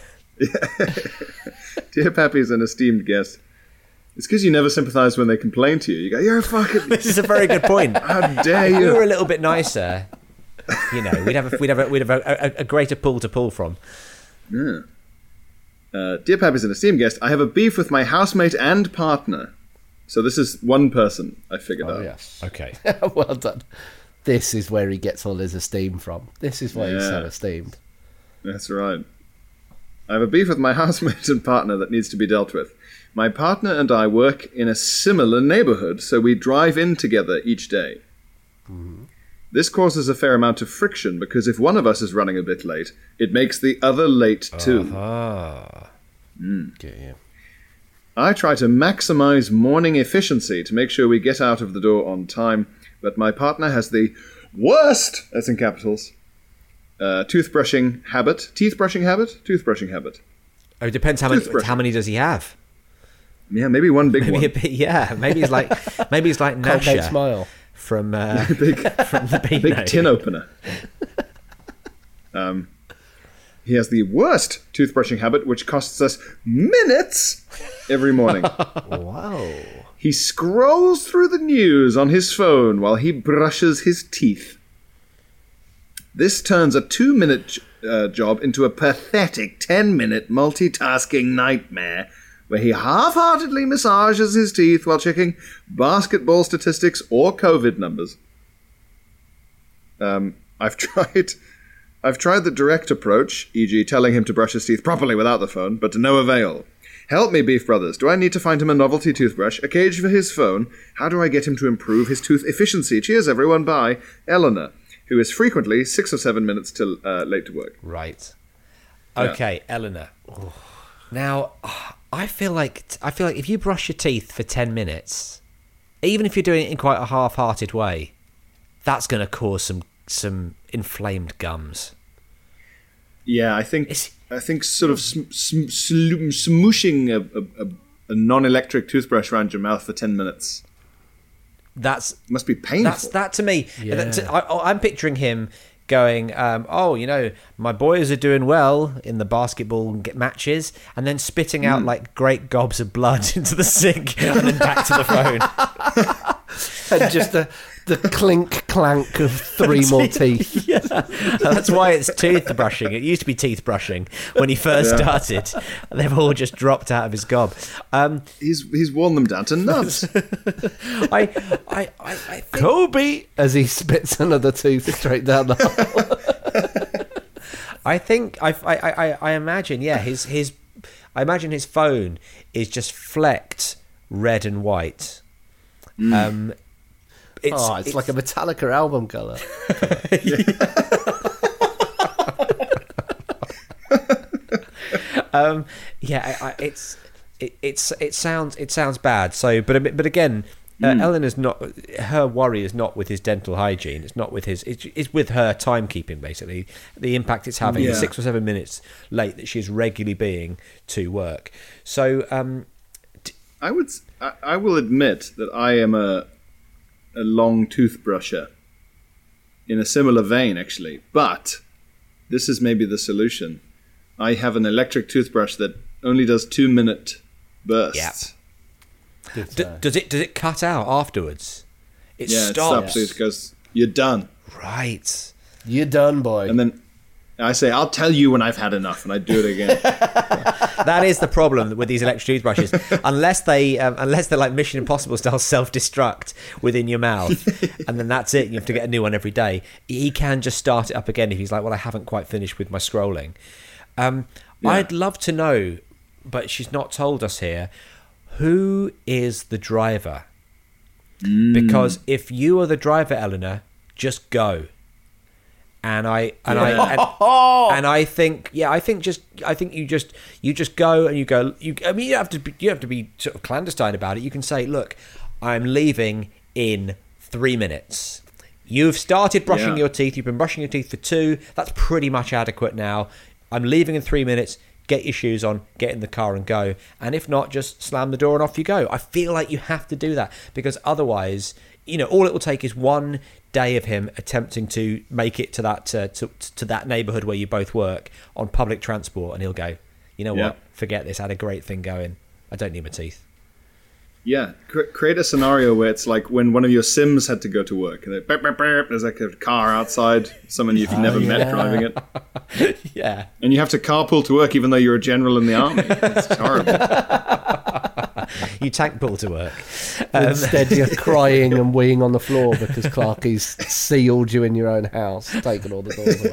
Speaker 5: Dear Pappy's an esteemed guest. It's because you never sympathise when they complain to you. You go, you're a fucking...
Speaker 3: This is a very good point.
Speaker 5: How dare you?
Speaker 3: If we were a little bit nicer, you know, we'd have a greater pool to pull from.
Speaker 5: Yeah. Dear Pappy's an esteemed guest. I have a beef with my housemate and partner. So this is one person I figured out.
Speaker 2: Yes.
Speaker 3: Okay.
Speaker 2: Well done. This is where he gets all his esteem from. This is why he's so esteemed.
Speaker 5: That's right. I have a beef with my housemate and partner that needs to be dealt with. My partner and I work in a similar neighborhood, so we drive in together each day. Mm-hmm. This causes a fair amount of friction, because if one of us is running a bit late, it makes the other late too.
Speaker 2: Okay, yeah.
Speaker 5: I try to maximize morning efficiency to make sure we get out of the door on time, but my partner has the worst, that's in capitals, teeth brushing habit.
Speaker 3: Oh, it depends how many does he have?
Speaker 5: Yeah, maybe one big one.
Speaker 3: Maybe he's like Nasha
Speaker 2: Smile
Speaker 3: from from the
Speaker 5: big tin opener. He has the worst toothbrushing habit, which costs us minutes every morning.
Speaker 2: Wow.
Speaker 5: He scrolls through the news on his phone while he brushes his teeth. This turns a 2-minute job into a pathetic 10-minute multitasking nightmare where he half-heartedly massages his teeth while checking basketball statistics or COVID numbers. I've tried the direct approach, e.g. telling him to brush his teeth properly without the phone, but to no avail. Help me, Beef Brothers. Do I need to find him a novelty toothbrush, a cage for his phone? How do I get him to improve his tooth efficiency? Cheers, everyone. Bye. Eleanor, who is frequently 6 or 7 minutes late to work.
Speaker 3: Right. Okay, yeah. Eleanor. Oh, Now, I feel like if you brush your teeth for 10 minutes, even if you're doing it in quite a half-hearted way, that's going to cause some inflamed gums.
Speaker 5: Yeah, I think sort of smooshing a non-electric toothbrush around your mouth for 10 minutes. Must be painful.
Speaker 3: That to me. Yeah. I'm picturing him going, my boys are doing well in the basketball matches, and then spitting out like great gobs of blood into the sink and then back to the phone.
Speaker 2: And just the clink clank of 3 more teeth.
Speaker 3: Yeah, that's why it's tooth brushing. It used to be teeth brushing when he first started. They've all just dropped out of his gob.
Speaker 5: He's worn them down to nubs.
Speaker 3: I think...
Speaker 2: Kobe, as he spits another tooth straight down the hole.
Speaker 3: I think I imagine I imagine his phone is just flecked red and white.
Speaker 2: It's like a Metallica album colour.
Speaker 3: It sounds bad. So, but again, Eleanor's not. Her worry is not with his dental hygiene. It's not with his. It's with her timekeeping. Basically, the impact it's having. 6 or 7 minutes late that she's regularly being to work. So,
Speaker 5: I will admit that I am a long toothbrusher in a similar vein, actually. But this is maybe the solution. I have an electric toothbrush that only does 2-minute bursts.
Speaker 3: Yeah. Does it cut out afterwards? It
Speaker 5: stops.
Speaker 3: stops.
Speaker 5: So it goes, you're done.
Speaker 3: Right.
Speaker 2: You're done, boy.
Speaker 5: And then I say, I'll tell you when I've had enough, and I do it again.
Speaker 3: That is the problem with these electric toothbrushes. Unless they're like Mission Impossible style self-destruct within your mouth, and then that's it. You have to get a new one every day. He can just start it up again if he's like, well, I haven't quite finished with my scrolling. I'd love to know, but she's not told us here, who is the driver? Because if you are the driver, Eleanor, just go. And I think you just go and you go. I mean, you have to be sort of clandestine about it. You can say, look, I'm leaving in 3 minutes. You've started brushing your teeth. You've been brushing your teeth for 2. That's pretty much adequate now. I'm leaving in 3 minutes. Get your shoes on, get in the car and go. And if not, just slam the door and off you go. I feel like you have to do that, because otherwise, all it will take is 1 day of him attempting to make it to that to that neighbourhood where you both work on public transport, and he'll go, you know what? Forget this. I had a great thing going. I don't need my teeth.
Speaker 5: Yeah, create a scenario where it's like when one of your Sims had to go to work, and there's like a car outside, someone you've never met driving it.
Speaker 3: Yeah.
Speaker 5: And you have to carpool to work even though you're a general in the army. It's horrible.
Speaker 3: You tank pull to work.
Speaker 2: Instead, you're crying and weeing on the floor because Clarky's sealed you in your own house, taken all the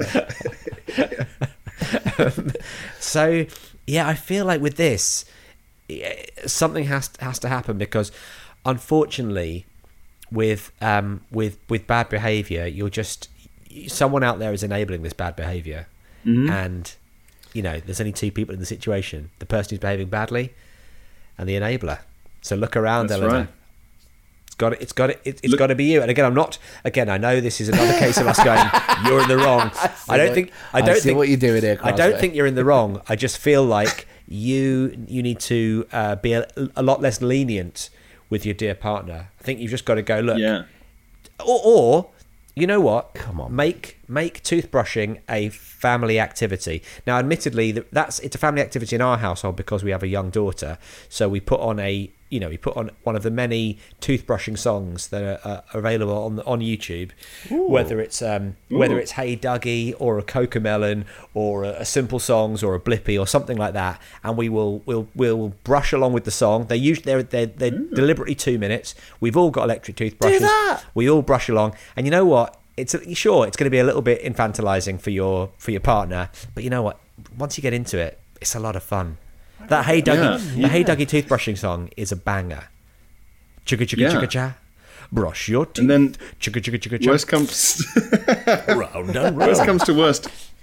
Speaker 2: doors away.
Speaker 3: So, yeah, I feel like with this, something has to happen, because unfortunately with bad behavior, someone out there is enabling this bad behavior. And there's only 2 people in the situation: the person who's behaving badly and the enabler. So look around, Eleanor. Right. It's got to be you. And again, I know this is another case of us going, you're in the wrong. I don't think
Speaker 2: what you're doing here,
Speaker 3: I don't think you're in the wrong. I just feel like you need to be a lot less lenient with your dear partner. I think you've just got to go, look.
Speaker 5: Yeah.
Speaker 3: Or you know what?
Speaker 2: Come on.
Speaker 3: Make toothbrushing a family activity. Now, admittedly, it's a family activity in our household because we have a young daughter. So we put on one of the many toothbrushing songs that are available on YouTube. Ooh. Whether it's Hey Dougie or a Cocomelon or a Simple Songs or a Blippi or something like that, and we'll brush along with the song. They're deliberately 2 minutes. We've all got electric toothbrushes.
Speaker 2: Do that.
Speaker 3: We all brush along, and you know what? It's going to be a little bit infantilizing for your partner, but you know what? Once you get into it, it's a lot of fun. That Hey Dougie toothbrushing song is a banger. Chugga chugga chugga cha. Brush your teeth.
Speaker 5: And then
Speaker 3: chugga chugga chugga cha.
Speaker 5: Worst comes
Speaker 3: round and round.
Speaker 5: Worst comes to worst.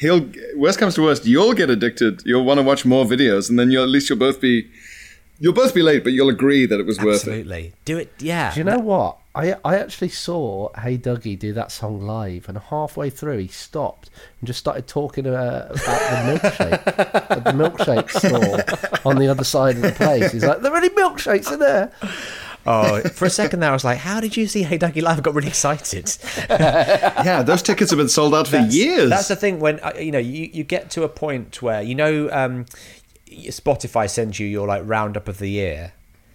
Speaker 5: worst comes to worst, you'll get addicted. You'll want to watch more videos, and then you'll both be late, but you'll agree that it was worth it.
Speaker 3: Absolutely. Do it, yeah.
Speaker 2: Do you know what? I actually saw Hey Dougie do that song live, and halfway through he stopped and just started talking about the milkshake at the milkshake store on the other side of the place. He's like, "There are any milkshakes in there?"
Speaker 3: Oh, for a second there I was like, how did you see Hey Dougie live? I got really excited.
Speaker 5: Yeah, those tickets have been sold out for years.
Speaker 3: That's the thing when, you get to a point where, Spotify sends you your like roundup of the year.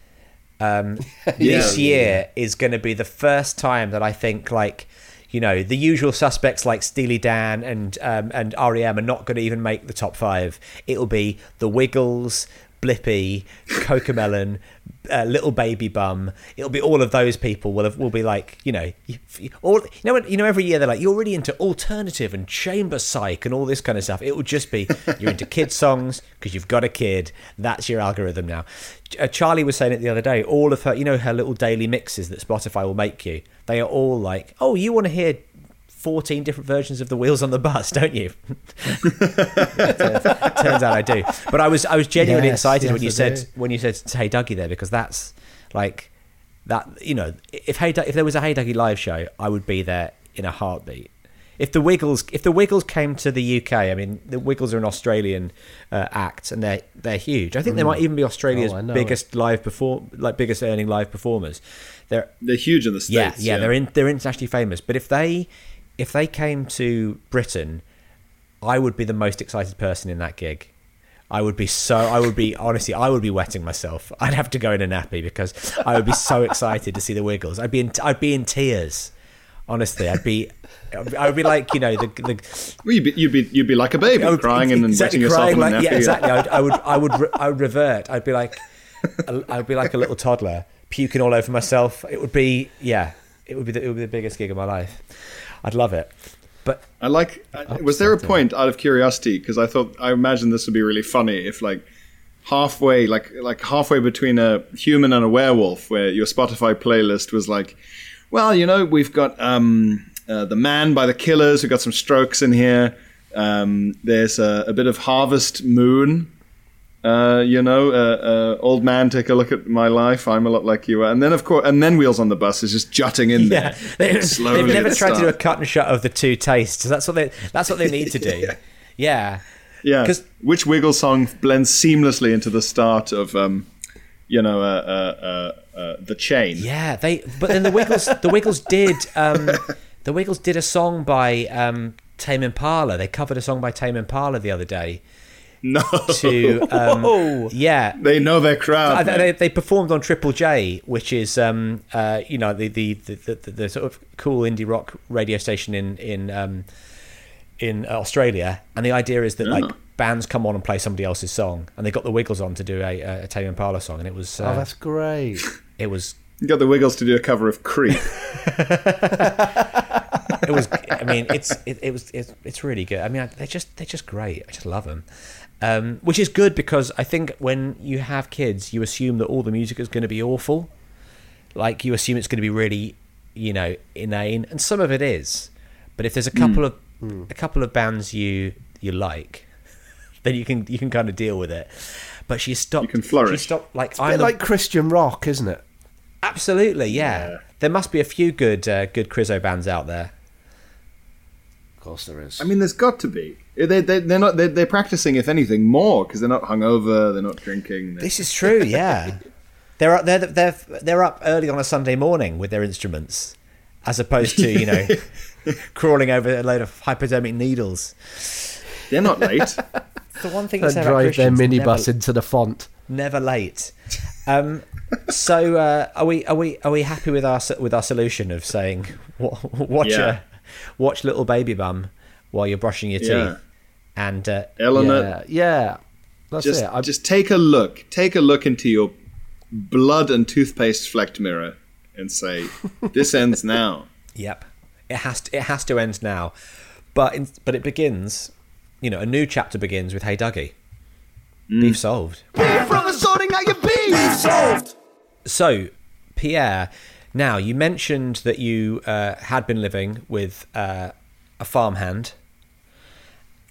Speaker 3: This year is going to be the first time that I think like, the usual suspects like Steely Dan and R.E.M. are not going to even make the top 5. It'll be the Wiggles, Blippi, Cocomelon, Little Baby Bum. It'll be all of those people will be like, every year they're like, you're really into alternative and chamber psych and all this kind of stuff. It will just be, you're into kids songs because you've got a kid. That's your algorithm now. Charlie was saying it the other day, all of her, her little daily mixes that Spotify will make you, they are all like, oh, you want to hear 14 different versions of the Wheels on the Bus, don't you? Turns out I do. But I was genuinely excited when you said Hey Dougie there, because that's like that. If there was a Hey Dougie live show, I would be there in a heartbeat. If the Wiggles came to the UK, I mean, the Wiggles are an Australian act, and they're huge. I think they might even be Australia's biggest biggest earning live performers. They're
Speaker 5: huge in the States.
Speaker 3: Yeah. They're internationally famous. But if they came to Britain, I would be the most excited person in that gig. I would be wetting myself. I'd have to go in a nappy because I would be so excited to see the Wiggles. I'd be in tears. Honestly, I would be like, the.
Speaker 5: Well, you'd be like a baby, crying and wetting yourself in a nappy.
Speaker 3: Yeah, exactly. I would revert. I'd be like a little toddler, puking all over myself. It would be the biggest gig of my life. I'd love it. But
Speaker 5: was there a point, out of curiosity, because I imagine this would be really funny if halfway between a human and a werewolf, where your Spotify playlist was like, well, we've got The Man by the Killers, we've got some Strokes in here, there's a bit of Harvest Moon, Old Man, Take a Look at My Life, I'm a Lot Like You Are, and then Wheels on the Bus is just jutting in there.
Speaker 3: They've never tried to do a cut and shut of the two tastes. That's what they need to do. Yeah.
Speaker 5: Which Wiggle song blends seamlessly into the start of The Chain?
Speaker 3: Yeah, but then the Wiggles did a song by Tame Impala. They covered a song by Tame Impala the other day.
Speaker 5: No.
Speaker 3: Yeah.
Speaker 5: They know their crowd.
Speaker 3: They performed on Triple J, which is the sort of cool indie rock radio station in Australia. And the idea is that bands come on and play somebody else's song, and they got the Wiggles on to do a Tame Impala song, and it was
Speaker 2: that's great.
Speaker 3: It was.
Speaker 5: You got the Wiggles to do a cover of Creep.
Speaker 3: It was. I mean, it's really good. I mean, they're just great. I just love them. Which is good, because I think when you have kids, you assume that all the music is going to be awful. Like, you assume it's going to be really, inane, and some of it is. But if there's a couple of bands you like, then you can kind of deal with it. But she stopped.
Speaker 5: You can flourish.
Speaker 3: She stopped. Like,
Speaker 2: it's a bit like Christian rock, isn't it?
Speaker 3: Absolutely, yeah. There must be a few good Chryso bands out there.
Speaker 2: Of course, there is.
Speaker 5: I mean, there's got to be. They're practicing, if anything, more, because they're not hungover, they're not drinking.
Speaker 3: This is true, yeah. They're up early on a Sunday morning with their instruments, as opposed to crawling over a load of hypodermic needles.
Speaker 5: They're not late.
Speaker 3: The one thing
Speaker 2: they drive their minibus into the font.
Speaker 3: Never late. So are we happy with our solution of saying watch Little Baby Bum while you're brushing your teeth, and
Speaker 5: Eleanor,
Speaker 2: that's it.
Speaker 5: Just take a look into your blood and toothpaste flecked mirror and say, this ends now.
Speaker 3: Yep, it has to end now, but it begins. A new chapter begins with Hey Dougie. Beef solved.
Speaker 4: Beef from the sorting out your beef. Beef solved.
Speaker 3: So, Pierre, now you mentioned that you had been living with a farmhand.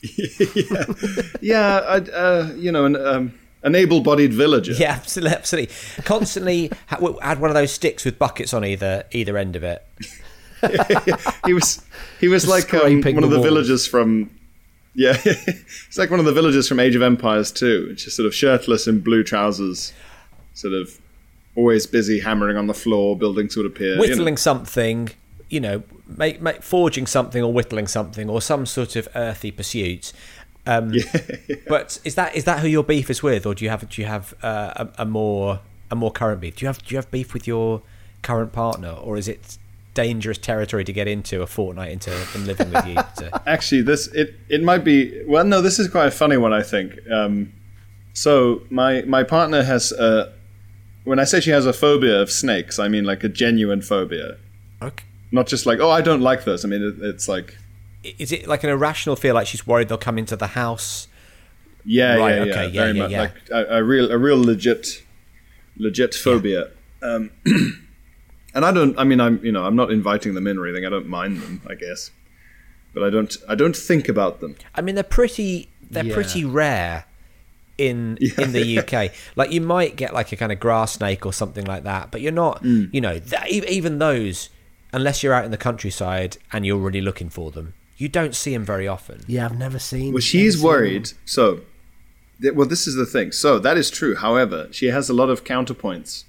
Speaker 5: An able-bodied villager.
Speaker 3: Yeah, absolutely. Constantly had one of those sticks with buckets on either end of it.
Speaker 5: He was like one of the villagers from. Yeah, it's like one of the villagers from Age of Empires 2. Just sort of shirtless in blue trousers, sort of always busy hammering on the floor, building sort of pier,
Speaker 3: whittling something. Forging something or whittling something or some sort of earthy pursuit. But is that who your beef is with, or do you have a more current beef? Do you have beef with your current partner, or is it dangerous territory to get into a fortnight into them living with you?
Speaker 5: Actually, it might be. Well, no, this is quite a funny one, I think. So my partner has when I say she has a phobia of snakes, I mean like a genuine phobia.
Speaker 3: Okay.
Speaker 5: Not just like, oh, I don't like this. I mean, it's like.
Speaker 3: Is it like an irrational fear, like she's worried they'll come into the house?
Speaker 5: Yeah, right, okay, very much. Like a real legit phobia. Yeah. And I'm not inviting them in or anything. I don't mind them, I guess, but I don't think about them.
Speaker 3: I mean, they're pretty rare in the UK. Like you might get like a kind of grass snake or something like that, but you're not. Even those, unless you're out in the countryside and you're really looking for them. You don't see them very often.
Speaker 2: Yeah, I've never seen.
Speaker 5: Well, she's worried. So, this is the thing. So that is true. However, she has a lot of counterpoints.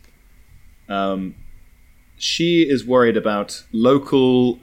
Speaker 5: She is worried about local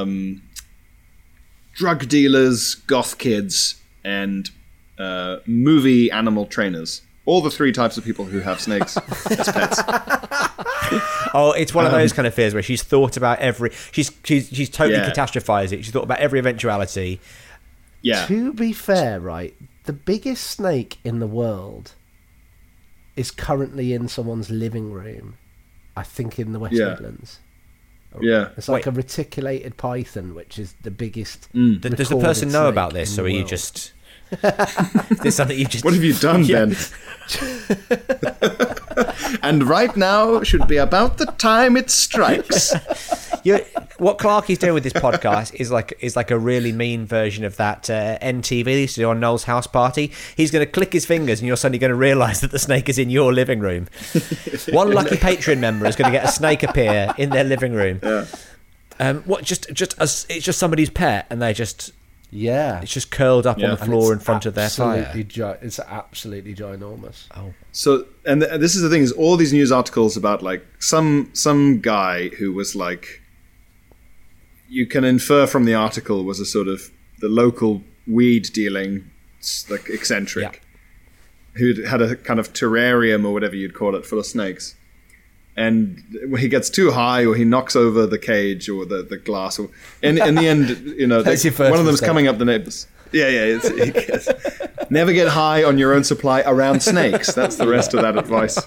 Speaker 5: drug dealers, goth kids, and movie animal trainers. All the three types of people who have snakes as pets.
Speaker 3: Oh, it's one of those kind of fears where she's thought about she's totally catastrophized it. She's thought about every eventuality.
Speaker 5: Yeah.
Speaker 2: To be fair, right, the biggest snake in the world is currently in someone's living room, I think in the West Midlands.
Speaker 5: Yeah.
Speaker 2: It's like a reticulated python, which is the biggest.
Speaker 3: Does the person know about this, or are you just... Is this something you just...
Speaker 5: What have you done, Ben? And right now should be about the time it strikes.
Speaker 3: What Clarky's doing with this podcast is like a really mean version of that NTV they used to do on Noel's house party. He's going to click his fingers and you're suddenly going to realise that the snake is in your living room. One lucky Patreon member is going to get a snake appear in their living room.
Speaker 5: Yeah.
Speaker 3: It's just somebody's pet, and they just...
Speaker 2: Yeah,
Speaker 3: it's just curled up on the floor in front of their fire.
Speaker 2: It's absolutely ginormous.
Speaker 3: Oh,
Speaker 5: so this is the thing: is all these news articles about like some guy who was like, you can infer from the article was a sort of the local weed dealing like eccentric, who had a kind of terrarium or whatever you'd call it full of snakes. And when he gets too high, or he knocks over the cage or the glass, or in the end, one of them's coming up the neighbors. Yeah. Never get high on your own supply around snakes. That's the rest of that advice.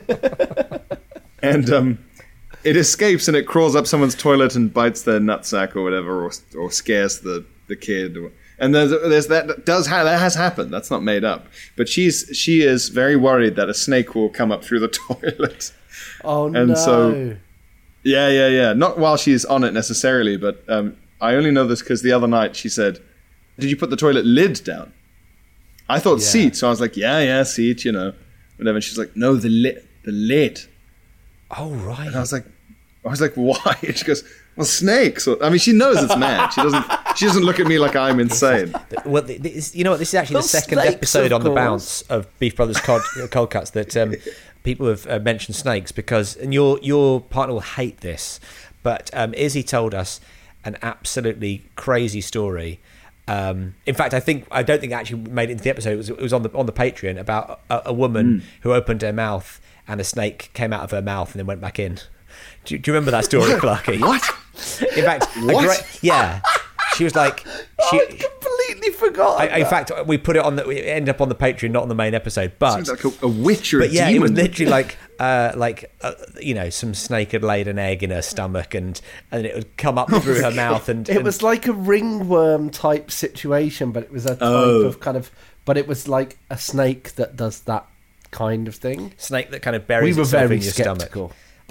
Speaker 5: And it escapes and it crawls up someone's toilet and bites their nutsack or whatever, or scares the kid. And there's that has happened. That's not made up. But she is very worried that a snake will come up through the toilet.
Speaker 2: Oh,
Speaker 5: and
Speaker 2: no.
Speaker 5: So, yeah. Not while she's on it necessarily, but I only know this because the other night she said, "Did you put the toilet lid down?" I thought seat, so I was like, yeah, seat, whatever. And she's like, "No, the lid." Oh, right. And I was like, why? And she goes, "Well, snakes." I mean, she knows it's mad. She doesn't look at me like I'm insane.
Speaker 3: Well, you know what? This is actually the second episode on the bounce of Beef Brothers Cold Cuts that people have mentioned snakes, because, and your partner will hate this, but Izzy told us an absolutely crazy story. In fact, I don't think it actually made it into the episode. It was on the Patreon about a woman who opened her mouth and a snake came out of her mouth and then went back in. Do you remember that story, Clarky?
Speaker 5: What?
Speaker 3: In fact, she was like,
Speaker 2: I completely forgot.
Speaker 3: In fact, we put it on we ended up on the Patreon, not on the main episode. But
Speaker 5: seems like a witch or a demon.
Speaker 3: It was literally like some snake had laid an egg in her stomach, and it would come up through her mouth, and
Speaker 2: it was like a ringworm type situation, but it was a type of kind of, but it was like a snake that does that kind of thing.
Speaker 3: Snake that kind of buries itself in your stomach.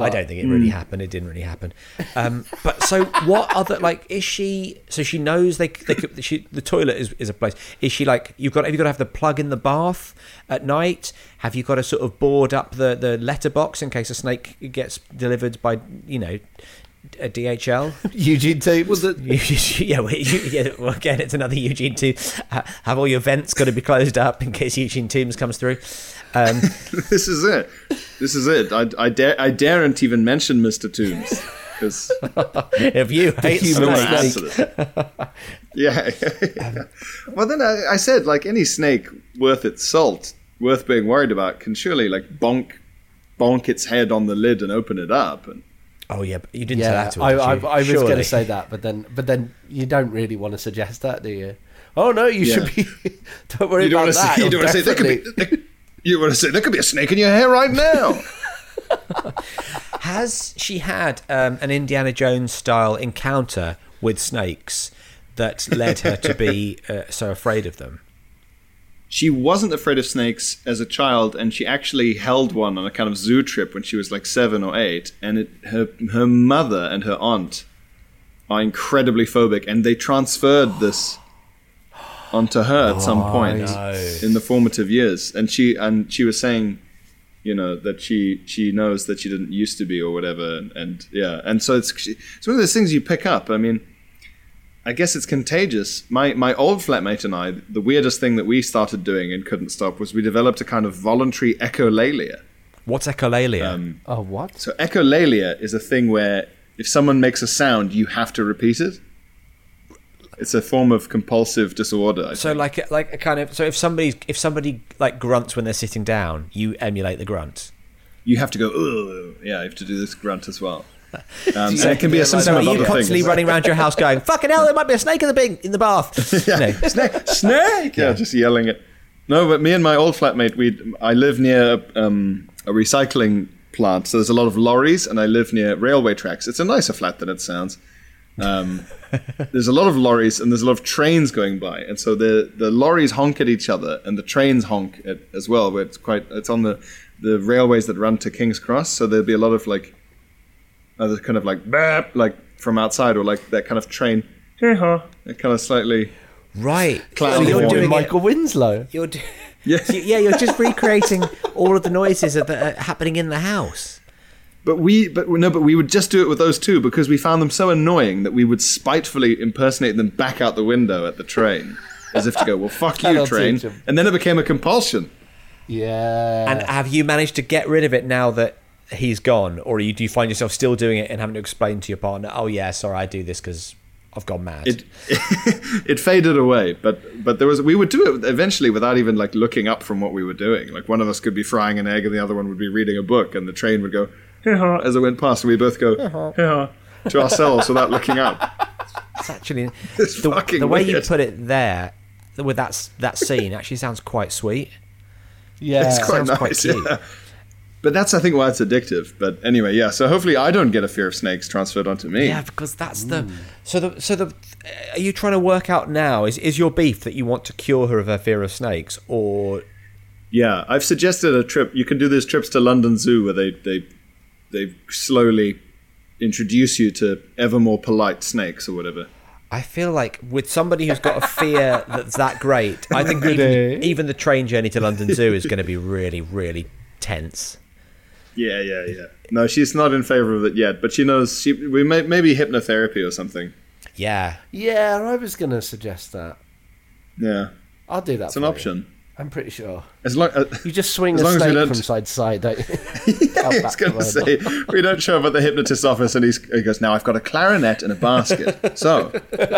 Speaker 3: I don't think it really happened. It didn't really happen. But so what other, like, is she? So she knows they could. The toilet is a place. Is she like, have you got to have the plug in the bath at night? Have you got to sort of board up the letterbox in case a snake gets delivered by a DHL?
Speaker 2: Eugene Toombs.
Speaker 3: Well, again, it's another Eugene Toombs. Have all your vents got to be closed up in case Eugene Toombs comes through?
Speaker 5: This is it. I daren't even mention Mr. Toombs because
Speaker 3: if you hate snakes.
Speaker 5: Yeah. Well, then I said, like, any snake worth its salt, worth being worried about, can surely like bonk its head on the lid and open it up. And
Speaker 3: oh yeah, but you didn't say that to her,
Speaker 2: I was going to say that, but then you don't really want to suggest that, do you? Oh no, you should be. Don't worry about that.
Speaker 5: You don't want to say there could be a snake in your hair right now.
Speaker 3: Has she had an Indiana Jones style encounter with snakes that led her to be so afraid of them?
Speaker 5: She wasn't afraid of snakes as a child, and she actually held one on a kind of zoo trip when she was like 7 or 8. And her mother and her aunt are incredibly phobic, and they transferred this onto her at some point in the formative years. And she was saying, that she knows that she didn't used to be or whatever. And so it's one of those things you pick up. I mean, I guess it's contagious. My old flatmate and I, the weirdest thing that we started doing and couldn't stop was we developed a kind of voluntary echolalia.
Speaker 3: What's echolalia?
Speaker 2: What?
Speaker 5: So echolalia is a thing where if someone makes a sound, you have to repeat it. It's a form of compulsive disorder. I think.
Speaker 3: Like a kind of, so if somebody like grunts when they're sitting down, you emulate the grunt.
Speaker 5: You have to go, ugh. Yeah, you have to do this grunt as well. So it can be a symptom of
Speaker 3: other
Speaker 5: other
Speaker 3: constantly
Speaker 5: things.
Speaker 3: running around your house going, fucking hell, there might be a snake in the bath.
Speaker 5: Snake! Yeah, just yelling it. No, but me and my old flatmate, I live near a recycling plant, so there's a lot of lorries, and I live near railway tracks. It's a nicer flat than it sounds. There's a lot of lorries, and there's a lot of trains going by, and so the lorries honk at each other, and the trains honk as well. Where it's on the railways that run to King's Cross, so there'll be a lot of like kind of like bap, like from outside, or like that kind of train, that kind of slightly
Speaker 3: right.
Speaker 2: So you're doing Michael Winslow.
Speaker 3: You're just recreating all of the noises that are happening in the house.
Speaker 5: But we would just do it with those two because we found them so annoying that we would spitefully impersonate them back out the window at the train, as if to go, well, fuck you, train. And then it became a compulsion.
Speaker 2: Yeah.
Speaker 3: And have you managed to get rid of it now that he's gone, or do you find yourself still doing it and having to explain to your partner, oh yeah, sorry, I do this because I've gone mad?
Speaker 5: It faded away, but we would do it eventually without even like looking up from what we were doing. Like one of us could be frying an egg and the other one would be reading a book, and the train would go as it went past, and we both go to ourselves without looking up.
Speaker 3: It's actually
Speaker 5: the
Speaker 3: way
Speaker 5: weird.
Speaker 3: you put it there with that scene actually sounds quite sweet.
Speaker 2: Yeah,
Speaker 5: it's quite nice.
Speaker 3: Quite cute.
Speaker 5: Yeah. But that's, I think, why it's addictive. But anyway, yeah. So hopefully, I don't get a fear of snakes transferred onto me.
Speaker 3: Yeah, because that's the. So the. Are you trying to work out now? Is your beef that you want to cure her of her fear of snakes, or?
Speaker 5: Yeah, I've suggested a trip. You can do these trips to London Zoo where they slowly introduce you to ever more polite snakes or whatever.
Speaker 3: I feel like with somebody who's got a fear that's that great, I think even the train journey to London Zoo is going to be really, really tense.
Speaker 5: Yeah. No, she's not in favor of it yet, but she knows we maybe hypnotherapy or something.
Speaker 3: Yeah.
Speaker 2: Yeah, I was going to suggest that.
Speaker 5: Yeah.
Speaker 2: I'll do that.
Speaker 5: It's an option.
Speaker 2: I'm pretty sure.
Speaker 5: As long
Speaker 2: you just swing a snake from side to side, don't you?
Speaker 5: I was going to say, we don't show up at the hypnotist's office and he goes, now I've got a clarinet in a basket. So.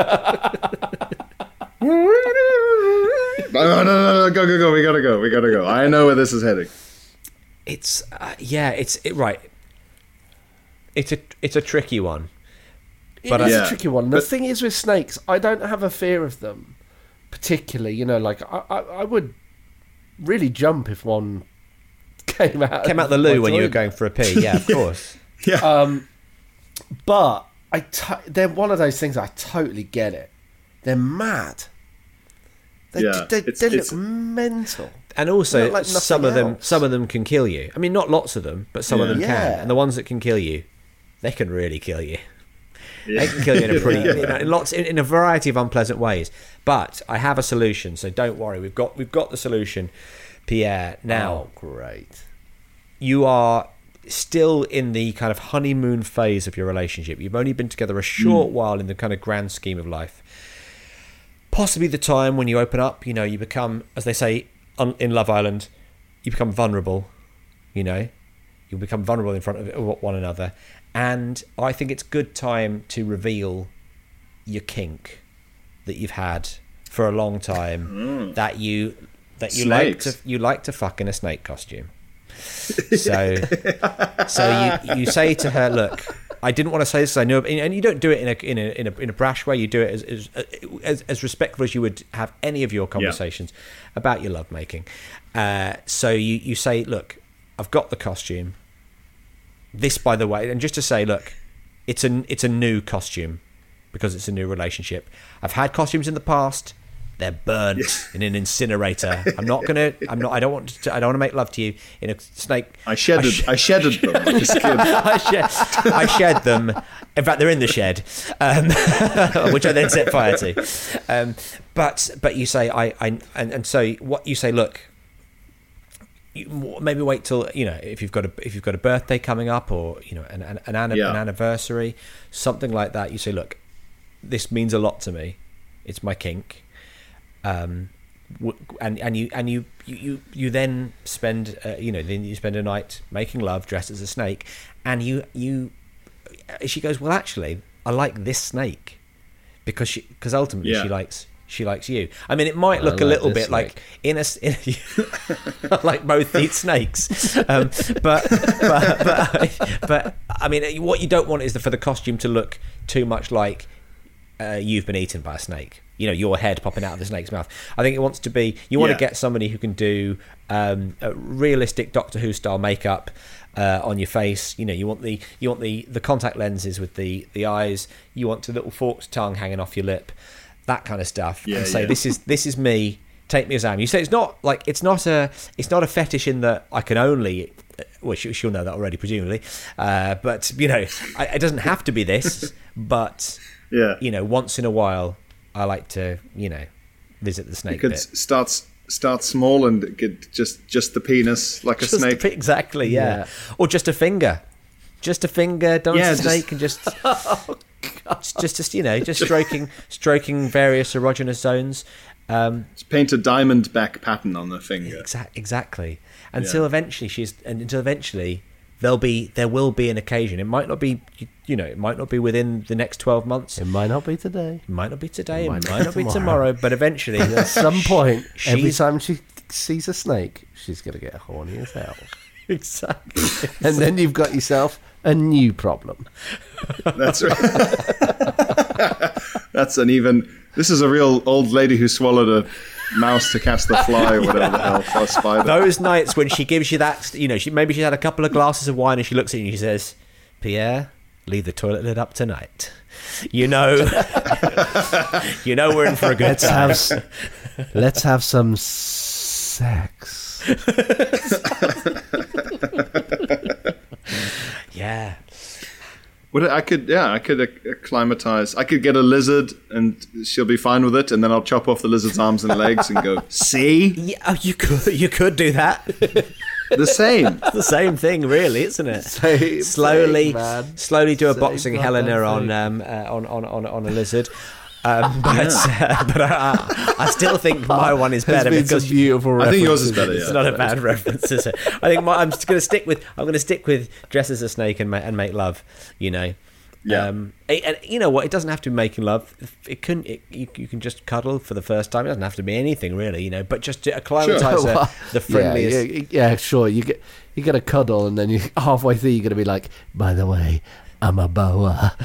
Speaker 5: No, go. We gotta go. I know where this is heading.
Speaker 3: It's right. It's a tricky one.
Speaker 2: But it is a tricky one. The thing is with snakes, I don't have a fear of them particularly. Like I would really jump if one came out
Speaker 3: the loo when you were going for a pee. Yeah, of course.
Speaker 5: Yeah.
Speaker 2: But they're one of those things. I totally get it. They're mad. They look mental.
Speaker 3: And also,
Speaker 2: like
Speaker 3: some of them can kill you. I mean, not lots of them, but some of them can. And the ones that can kill you, they can really kill you. They can kill you in a pretty, in a variety of unpleasant ways. But I have a solution, so don't worry. We've got the solution, Pierre. Now,
Speaker 2: great.
Speaker 3: You are still in the kind of honeymoon phase of your relationship. You've only been together a short while in the kind of grand scheme of life. Possibly the time when you open up, you become, as they say in Love Island, you become vulnerable, you become vulnerable in front of one another. And I think it's good time to reveal your kink that you've had for a long time, that you like to fuck in a snake costume. So you say to her, look, I didn't want to say this, I know, and you don't do it in a brash way. You do it as respectful as you would have any of your conversations about your lovemaking. So you say, look, I've got the costume. This, by the way, and just to say, look, it's a new costume because it's a new relationship. I've had costumes in the past. They're burnt in an incinerator. I don't want to make love to you in a snake. I
Speaker 5: shedded them.
Speaker 3: I shed them. In fact, they're in the shed, which I then set fire to. But you say and so what you say? Look, maybe wait till if you've got a birthday coming up or an anniversary, something like that. You say, look, this means a lot to me. It's my kink. And you then spend you spend a night making love dressed as a snake, and she goes, well, actually, I like this snake because ultimately she likes you. I mean, it might look a little bit snake. Like like both eat snakes, but I mean, what you don't want is for the costume to look too much like you've been eaten by a snake. Your head popping out of the snake's mouth. I think it wants to be. You want to get somebody who can do a realistic Doctor Who style makeup on your face. You want the contact lenses with the eyes. You want the little forked tongue hanging off your lip, that kind of stuff. And say this is me. Take me as I am. You say it's not a fetish in that I can only. Well, she'll know that already, presumably. But it doesn't have to be this. But once in a while. I like to, visit the snake.
Speaker 5: You could start small and get just the penis like a snake.
Speaker 3: Exactly, yeah. Or just a finger. Just a finger, don't a snake, and just stroking various erogenous zones.
Speaker 5: Just paint a diamond back pattern on the finger.
Speaker 3: Exactly. Until eventually there will be an occasion. It might not be, it might not be within the next 12 months.
Speaker 2: It might not be today.
Speaker 3: It might not be today. It might not be tomorrow. But eventually,
Speaker 2: at some point, every time she sees a snake, she's going to get horny as hell.
Speaker 3: Exactly.
Speaker 2: And then you've got yourself a new problem.
Speaker 5: That's right. This is a real old lady who swallowed a mouse to catch the fly or whatever the hell, or a spider.
Speaker 3: Those nights when she gives you that, maybe she's had a couple of glasses of wine and she looks at you and she says, Pierre, leave the toilet lid up tonight. We're in for a good time.
Speaker 2: Let's have some sex.
Speaker 3: Yeah.
Speaker 5: Well, I could acclimatize. I could get a lizard, and she'll be fine with it. And then I'll chop off the lizard's arms and legs and go, see?
Speaker 3: Yeah, you could do that.
Speaker 5: The same.
Speaker 3: It's the same thing, really, isn't it? Slowly do a boxing Helena on a lizard. But I still think my one is better because
Speaker 2: beautiful.
Speaker 5: I think yours is better.
Speaker 3: It's not a bad reference, is it? I think I'm going to stick with dress as a snake and make love. Yeah. And you know what? It doesn't have to be making love. You can just cuddle for the first time. It doesn't have to be anything really, But just to acclimatise the friendliest.
Speaker 2: Yeah, sure. You get a cuddle, and then you halfway through you're going to be like, by the way, I'm a boa.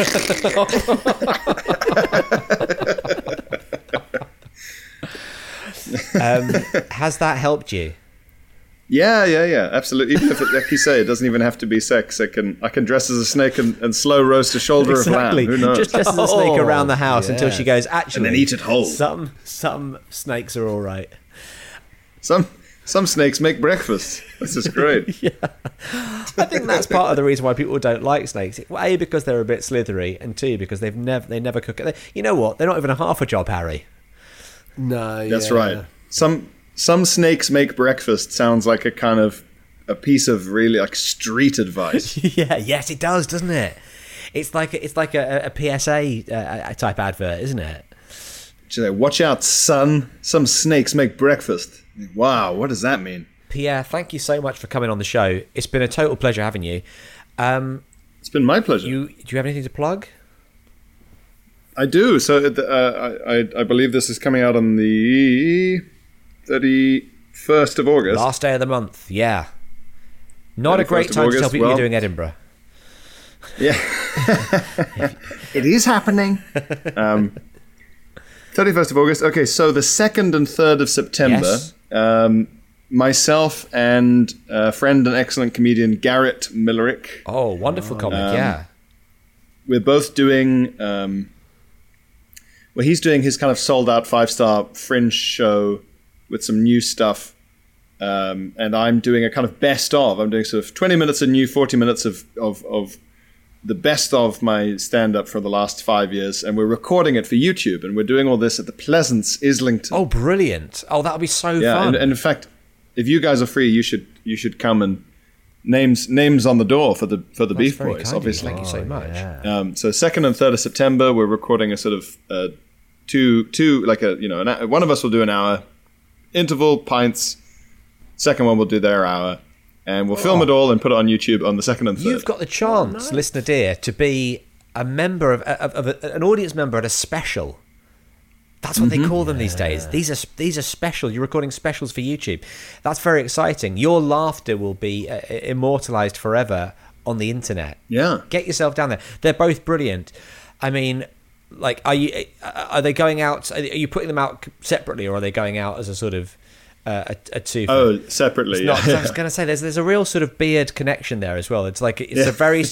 Speaker 3: Has that helped you?
Speaker 5: Yeah, absolutely. Even if, like you say, it doesn't even have to be sex. I can dress as a snake and slow roast a shoulder of lamb. Who knows?
Speaker 3: Just dress as a snake around the house until she goes, actually,
Speaker 5: and then eat it whole.
Speaker 3: Some snakes are all right.
Speaker 5: Some Some snakes make breakfast. This is great.
Speaker 3: Yeah. I think that's part of the reason why people don't like snakes. Well, A, because they're a bit slithery, and 2, because they never cook it. You know what? They're not even a half a job, Harry.
Speaker 2: No,
Speaker 5: that's right. Some snakes make breakfast sounds like a piece of really like street advice.
Speaker 3: Yes, it does, doesn't it? It's like a PSA type advert, isn't it?
Speaker 5: Watch out, son. Some snakes make breakfast. Wow, what does that mean?
Speaker 3: Pierre, thank you so much for coming on the show. It's been a total pleasure having you.
Speaker 5: It's been my pleasure.
Speaker 3: Do you have anything to plug?
Speaker 5: I do. So I believe this is coming out on the 31st of August.
Speaker 3: Last day of the month, yeah. Not a great time to tell people you're doing Edinburgh.
Speaker 5: Yeah. It is happening. 31st of August. Okay, so the 2nd and 3rd of September, yes. Myself and friend and excellent comedian Garrett Millerick.
Speaker 3: Oh, wonderful comic, yeah.
Speaker 5: We're both doing... he's doing his kind of sold-out 5-star Fringe show with some new stuff. And I'm doing a kind of best of. I'm doing sort of 20 minutes of new, 40 minutes of the best of my stand-up for the last 5 years, and we're recording it for YouTube, and we're doing all this at the Pleasance, Islington.
Speaker 3: Oh, brilliant! Oh, that'll be so fun.
Speaker 5: And in fact, if you guys are free, you should come, and names on the door for the Beef Boys, obviously.
Speaker 3: Thank you so much. Yeah.
Speaker 5: So 2nd and 3rd of September, we're recording a sort of two like one of us will do an hour interval, pints. Second one will do their hour. And we'll film it all and put it on YouTube on the 2nd and 3rd.
Speaker 3: You've got the chance, listener dear, to be a member of an audience member at a special. That's what they call them these days. These are special. You're recording specials for YouTube. That's very exciting. Your laughter will be immortalized forever on the internet.
Speaker 5: Yeah.
Speaker 3: Get yourself down there. They're both brilliant. I mean, like, are they going out? Are you putting them out separately, or are they going out as a sort of a two?
Speaker 5: Oh, separately.
Speaker 3: I was going to say there's a real sort of beard connection there as well. It's like a very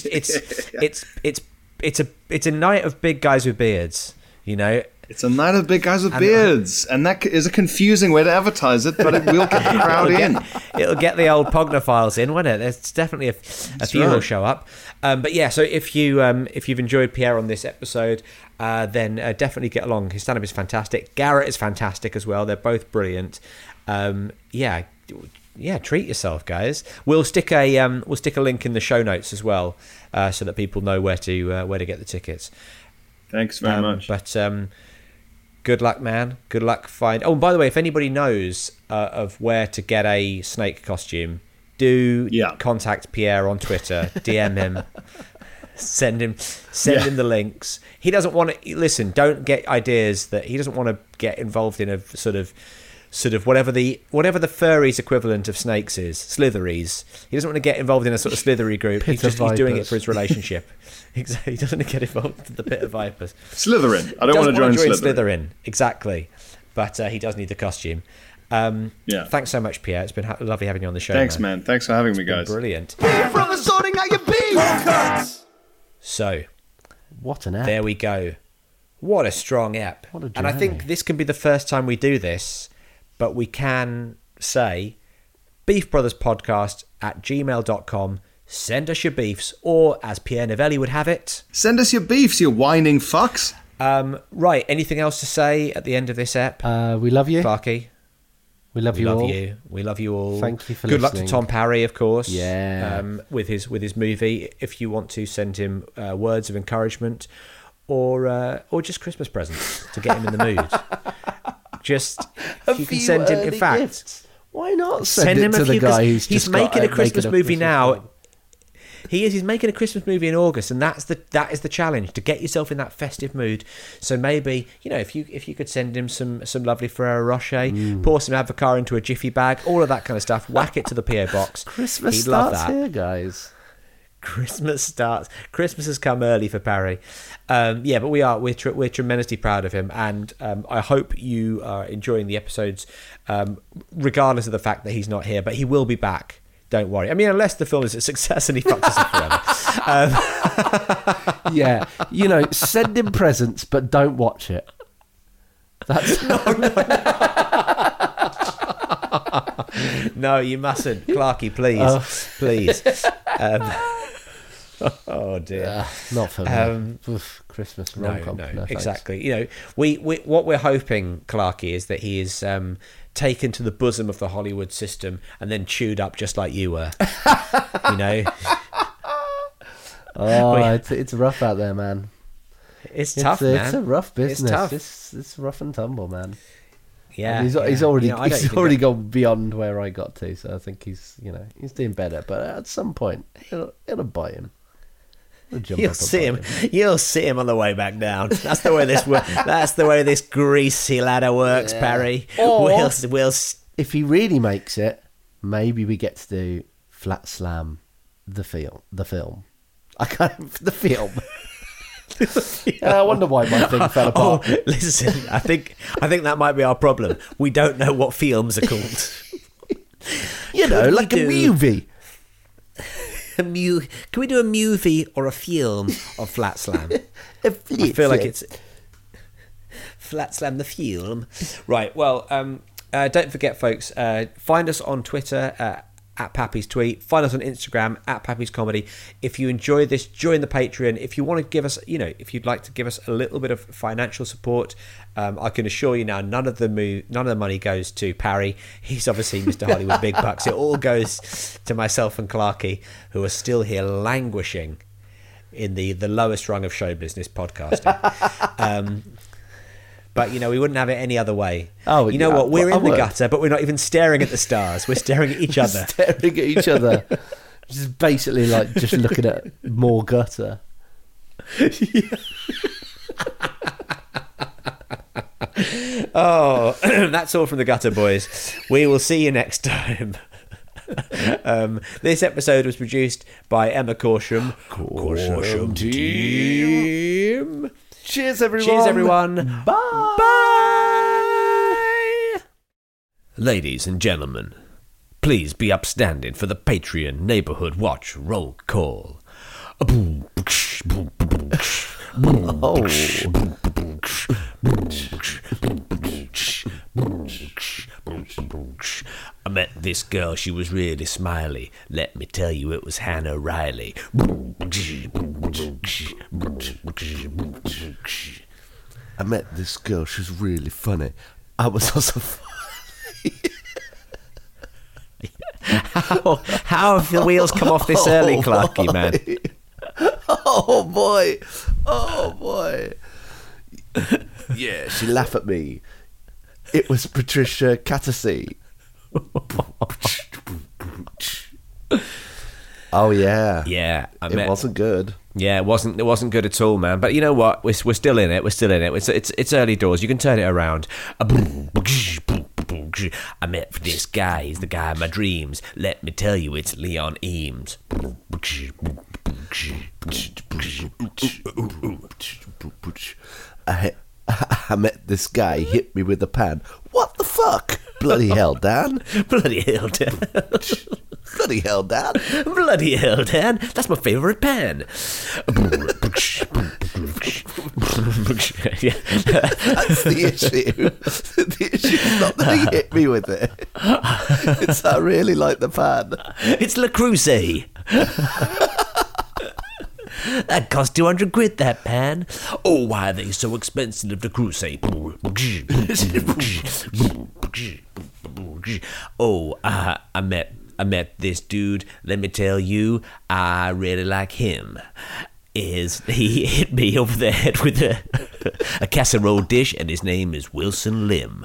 Speaker 3: it's a night of big guys with beards. You know,
Speaker 5: it's a night of big guys with beards, and that is a confusing way to advertise it, but it will get the crowd in.
Speaker 3: It'll get the old Pognophiles in, won't it? There's definitely a few who'll show up. But yeah, so if you've enjoyed Pierre on this episode, then definitely get along. His stand-up is fantastic. Garrett is fantastic as well. They're both brilliant. Yeah, treat yourself, guys. We'll stick a link in the show notes as well, so that people know where to get the tickets.
Speaker 5: Thanks very much.
Speaker 3: But good luck, man. Good luck. Oh, and by the way, if anybody knows of where to get a snake costume, do contact Pierre on Twitter, DM him, send him the links. He doesn't want to listen. Don't get ideas that he doesn't want to get involved in a sort of whatever the furries equivalent of snakes is, slitheries. He doesn't want to get involved in a sort of slithery group. He's doing it for his relationship. Exactly. He doesn't want to get involved in the pit of vipers.
Speaker 5: Slytherin. I don't want to join
Speaker 3: Slytherin. Exactly. But he does need the costume. Thanks so much, Pierre. It's been lovely having you on the show.
Speaker 5: Thanks, man. Thanks for having me, guys.
Speaker 3: Brilliant.
Speaker 4: From the sorting out your beef.
Speaker 3: So,
Speaker 2: what an ep.
Speaker 3: There we go. What a strong ep. And I think this can be the first time we do this, but we can say beefbrotherspodcast@gmail.com. Send us your beefs, or as Pierre Novelli would have it,
Speaker 5: send us your beefs, you whining fucks.
Speaker 3: Right, anything else to say at the end of this ep?
Speaker 2: We love you.
Speaker 3: Clarky.
Speaker 2: We love you all.
Speaker 3: We love you all.
Speaker 2: Thank you for
Speaker 3: listening. Good luck to
Speaker 2: listening.
Speaker 3: Tom Parry, of course.
Speaker 2: Yeah.
Speaker 3: With his movie. If you want to send him words of encouragement, or just Christmas presents to get him in the mood. Just you can send him. In fact,
Speaker 2: gifts. Why not send it to the guy who's just
Speaker 3: he's making a Christmas movie now. He's making a Christmas movie in August, and that is the challenge, to get yourself in that festive mood. So maybe, if you could send him some lovely Ferrero Rocher, pour some Avocar into a Jiffy bag, all of that kind of stuff, whack it to the PO box.
Speaker 2: Christmas
Speaker 3: He'd
Speaker 2: starts
Speaker 3: love that.
Speaker 2: here, guys.
Speaker 3: Christmas starts. Christmas has come early for Parry. But we're tremendously proud of him, and I hope you are enjoying the episodes, regardless of the fact that he's not here. But he will be back. Don't worry. I mean, unless the film is a success and he fucks us up forever.
Speaker 2: Yeah, send him presents, but don't watch it. That's
Speaker 3: No, you mustn't. Clarky, please. Please. Oh dear,
Speaker 2: not for me. Christmas rom-com.
Speaker 3: No, exactly. You know, we what we're hoping, Clarky, is that he is taken to the bosom of the Hollywood system and then chewed up just like you were. You know.
Speaker 2: It's rough out there, man.
Speaker 3: It's tough, man.
Speaker 2: It's a rough business.
Speaker 3: It's tough.
Speaker 2: It's rough and tumble, man.
Speaker 3: Yeah,
Speaker 2: and he's already gone beyond where I got to, so I think he's doing better. But at some point, it'll bite him.
Speaker 3: You'll see him on the way back down. That's the way this that's the way this greasy ladder works, Parry.
Speaker 2: Or we'll if he really makes it, maybe we get to do Flat Slam, the film. I can't the film. I wonder why my thing fell apart.
Speaker 3: Oh, listen, I think that might be our problem. We don't know what films are called.
Speaker 2: Like a movie.
Speaker 3: Can we do a movie or a film of Flat Slam? I feel like it's Flat Slam the film. Right, well, don't forget, folks, find us on Twitter at Pappy's Tweet. Find us on Instagram at Pappy's Comedy. If you enjoy this, join the Patreon. If you want to give us, if you'd like to give us a little bit of financial support, I can assure you now, none of the money goes to Parry. He's obviously Mr. Hollywood Big Bucks. It all goes to myself and Clarky, who are still here languishing in the lowest rung of show business podcasting. But, we wouldn't have it any other way. Oh, you know what? We're in the gutter, but we're not even staring at the stars. We're staring at each other.
Speaker 2: Staring at each other. Just basically like just looking at more gutter.
Speaker 3: Oh, that's all from the gutter, boys. We will see you next time. This episode was produced by Emma Corsham. Corsham team.
Speaker 2: Cheers, everyone.
Speaker 3: Cheers, everyone.
Speaker 2: Bye.
Speaker 3: Bye. Ladies and gentlemen, please be upstanding for the Patreon Neighborhood Watch roll call. I met this girl, she was really smiley. Let me tell you, it was Hannah Riley.
Speaker 2: I met this girl, she was really funny. I was also funny.
Speaker 3: How have the wheels come off this early, Clarky, man?
Speaker 2: Oh boy. Yeah, she laughed at me. It was Patricia Cattersea. Oh yeah.
Speaker 3: Yeah,
Speaker 2: it wasn't good.
Speaker 3: Yeah, it wasn't good at all, man. But you know what? We're still in it. It's early doors. You can turn it around. I met this guy. He's the guy of my dreams. Let me tell you, it's Leon Eames.
Speaker 2: I met this guy. He hit me with a pan. What the fuck? Bloody hell, Dan.
Speaker 3: Bloody hell, Dan.
Speaker 2: Bloody hell, Dan.
Speaker 3: Bloody hell, Dan. That's my favourite pan.
Speaker 2: That's the issue. The issue is not that he hit me with it. It's that I really like the pan.
Speaker 3: It's Le Creuset. That cost 200 quid, that pan. Oh, why are they so expensive, Le Creuset? Oh, I met this dude. Let me tell you, I really like him. He hit me over the head with a casserole dish, and his name is Wilson Lim.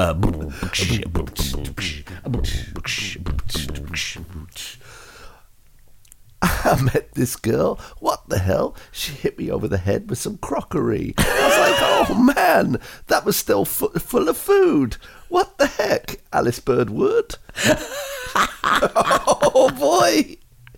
Speaker 2: I met this girl. What the hell? She hit me over the head with some crockery. I was like, oh man, that was still full of food. What the heck? Alice Birdwood? Oh boy.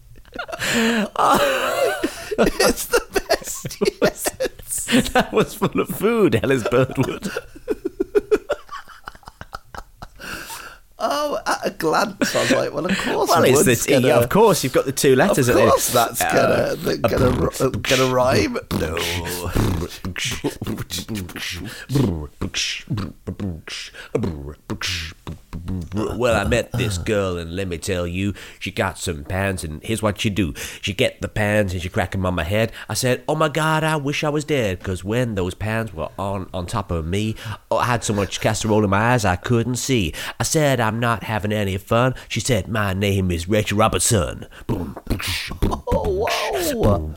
Speaker 2: It's the best. Yes.
Speaker 3: That was full of food, Alice Birdwood.
Speaker 2: Oh, at a glance, I was like, well, of course.
Speaker 3: Well, it's the T. Of course, you've got the two letters.
Speaker 2: Of course, that's gonna rhyme. No.
Speaker 3: Well, I met this girl, and let me tell you, she got some pans, and here's what she do. She get the pans, and she crack them on my head. I said, oh my God, I wish I was dead, because when those pans were on top of me, I had so much casserole in my eyes I couldn't see. I said, I'm not having any fun. She said, my name is Rachel Robertson.
Speaker 2: Oh, wow.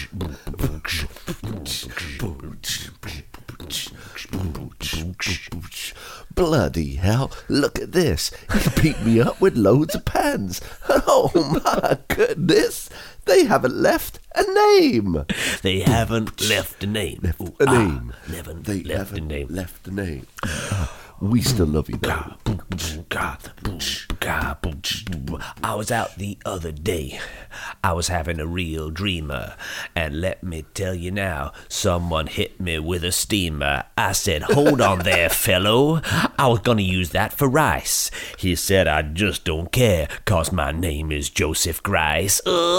Speaker 2: Bloody hell, look at this. He beat me up with loads of pans. Oh my goodness. They haven't left a name.
Speaker 3: They haven't left a name.
Speaker 2: They haven't left a name. We still love you, though.
Speaker 3: I was out the other day. I was having a real dreamer. And let me tell you now, someone hit me with a steamer. I said, hold on there, fellow. I was going to use that for rice. He said, I just don't care, 'cause my name is Joseph Grice.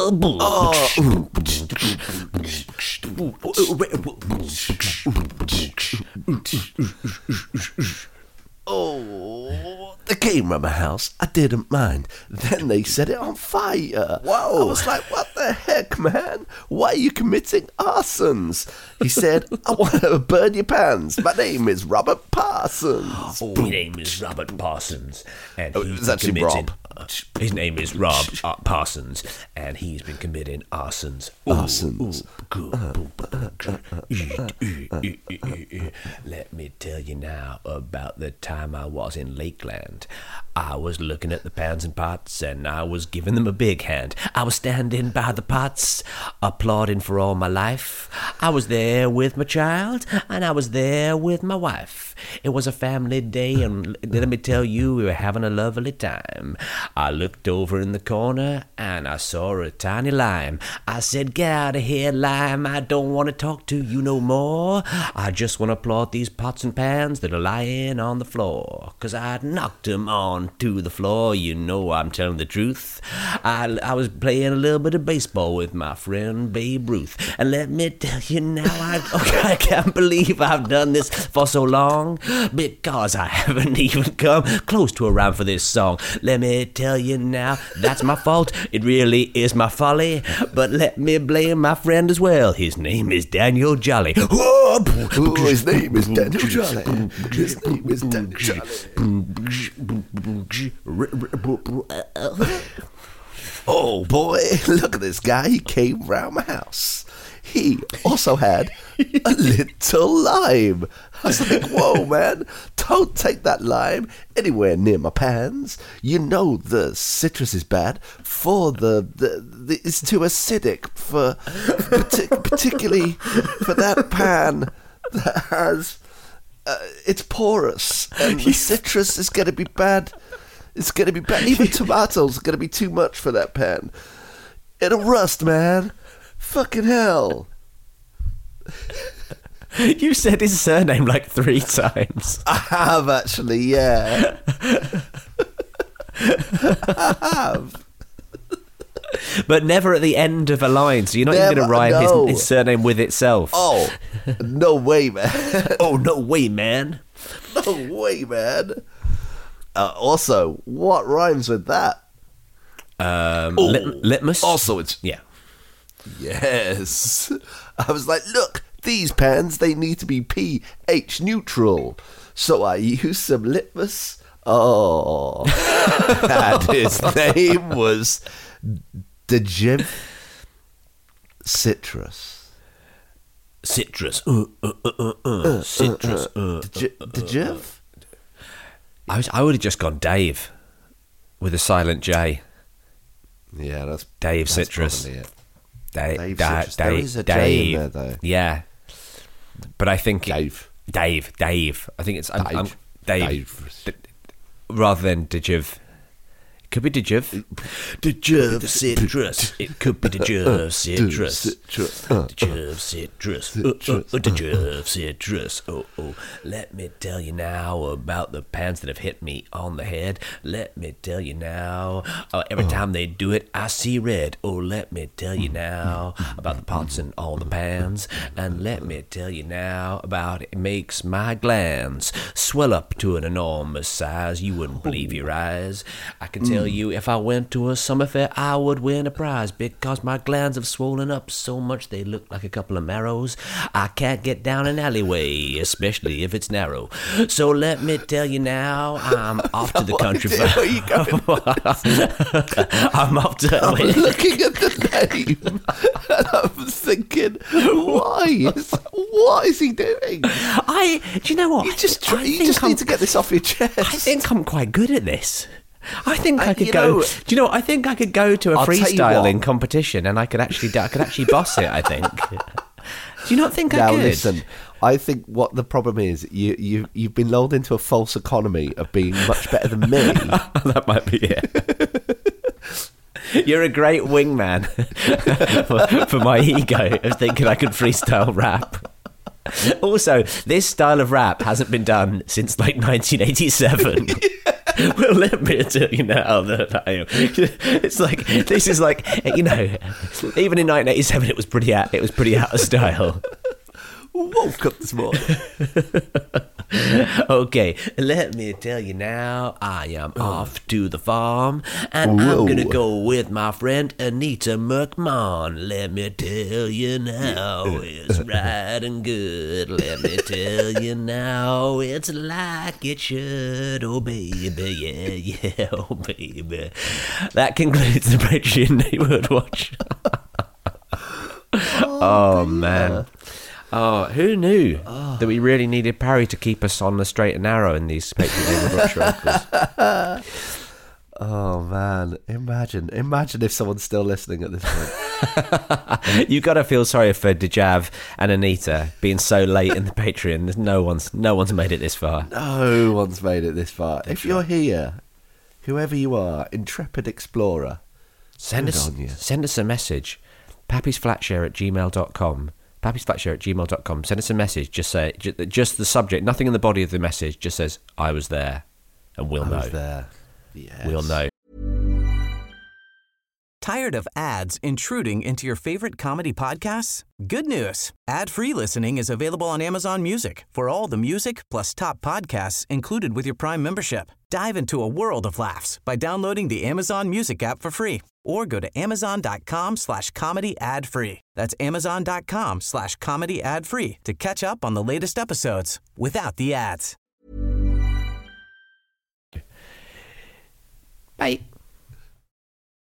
Speaker 2: Oh, they came round my house. I didn't mind. Then they set it on fire. Whoa. I was like, what the heck, man? Why are you committing arsons? He said, I want to burn your pans. My name is Robert Parsons.
Speaker 3: Oh, my name is Robert Parsons. And
Speaker 2: it's actually Rob.
Speaker 3: His name is Rob Parsons, and he's been committing arsons. Let me tell you now about the time I was in Lakeland. I was looking at the pans and pots, and I was giving them a big hand. I was standing by the pots, applauding for all my life. I was there with my child, and I was there with my wife. It was a family day, and let me tell you, we were having a lovely time. I looked over in the corner, and I saw a tiny lime. I said, get out of here, lime. I don't want to talk to you no more. I just want to applaud these pots and pans that are lying on the floor, 'cause I knocked them on to the floor. You know I'm telling the truth. I was playing a little bit of baseball with my friend Babe Ruth. And let me tell you now, I can't believe I've done this for so long, because I haven't even come close to a rhyme for this song. Let me tell you now, that's my fault. It really is my folly. But let me blame my friend as well. His name is Daniel Jolly.
Speaker 2: His name is Daniel Jolly. His name is Daniel Jolly. Oh boy, look at this guy. He came round my house. He also had a little lime. I was like, whoa, man, don't take that lime anywhere near my pans. You know the citrus is bad for it's too acidic for particularly for that pan that has it's porous, and the citrus is going to be bad. It's going to be bad. Even tomatoes are going to be too much for that pan. It'll rust, man. Fucking hell.
Speaker 3: You said his surname like 3 times.
Speaker 2: I have, actually, yeah. I have.
Speaker 3: But never at the end of a line, so you're not even going to rhyme his surname with itself.
Speaker 2: Oh, no way, man.
Speaker 3: Oh, no way, man.
Speaker 2: No way, man. Also, what rhymes with that?
Speaker 3: Litmus?
Speaker 2: Also, it's...
Speaker 3: Yeah.
Speaker 2: Yes. I was like, look, these pans, they need to be pH neutral. So I used some litmus. Oh. And his name was Dejiv Citrus.
Speaker 3: Citrus.
Speaker 2: Citrus. Dejiv?
Speaker 3: I would have just gone Dave with a silent J.
Speaker 2: Yeah, that's
Speaker 3: Dave Citrus.
Speaker 2: It.
Speaker 3: Dave
Speaker 2: Citrus. There is a J in there, though.
Speaker 3: Yeah, but I think
Speaker 2: Dave.
Speaker 3: I think it's
Speaker 2: Dave.
Speaker 3: Dave rather than Dejiv, Could be DeJev. DeJev citrus. It could be DeJev citrus. DeJev citrus. DeJev citrus. Oh, let me tell you now about the pans that have hit me on the head. Let me tell you now. Every time they do it, I see red. Oh, let me tell you now about the pots and all the pans. And let me tell you now about it makes my glands swell up to an enormous size. You wouldn't believe your eyes. I can tell you, if I went to a summer fair, I would win a prize because my glands have swollen up so much they look like a couple of marrows. I can't get down an alleyway, especially if it's narrow. So let me tell you now, I'm off to the country.
Speaker 2: Where are you going?
Speaker 3: I'm off to.
Speaker 2: I'm looking at the name and I'm thinking, why? What is he doing?
Speaker 3: Do you know what?
Speaker 2: You just need to get this off your chest.
Speaker 3: I think I'm quite good at this. I think I could go. Do you know what? I think I could go to a freestyling competition and I could actually boss it. I think. Do you not think I could? Now
Speaker 2: listen, I think what the problem is, you've been lulled into a false economy of being much better than me.
Speaker 3: That might be it. You're a great wingman for my ego of thinking I could freestyle rap. Also, this style of rap hasn't been done since like 1987. Well, let me tell you now that I am. It's like, this is like, even in 1987, it was pretty out of style.
Speaker 2: Woke up this morning.
Speaker 3: Okay, let me tell you now, I am off to the farm, and I'm gonna go with my friend Anita McMahon. Let me tell you now, it's right and good. Let me tell you now, it's like it should. Oh baby, yeah, oh baby. That concludes the Patreon Neighborhood Watch. Oh man. Oh, who knew that we really needed Parry to keep us on the straight and narrow in these Patreon articles?
Speaker 2: Oh man, imagine if someone's still listening at this point.
Speaker 3: You've got to feel sorry for DeJav and Anita being so late in the Patreon. No one's made it this far.
Speaker 2: No one's made it this far. If you're here, whoever you are, intrepid explorer,
Speaker 3: send us a message. pappysflatshare@gmail.com. pappysflatshare@gmail.com. Send us a message. Just the subject, nothing in the body of the message. Just says, I was there, and we'll know.
Speaker 2: I was there. Yes.
Speaker 3: We'll know.
Speaker 6: Tired of ads intruding into your favorite comedy podcasts? Good news. Ad-free listening is available on Amazon Music for all the music plus top podcasts included with your Prime membership. Dive into a world of laughs by downloading the Amazon Music app for free or go to amazon.com/comedy ad-free. That's amazon.com/comedy ad-free to catch up on the latest episodes without the ads.
Speaker 3: Bye.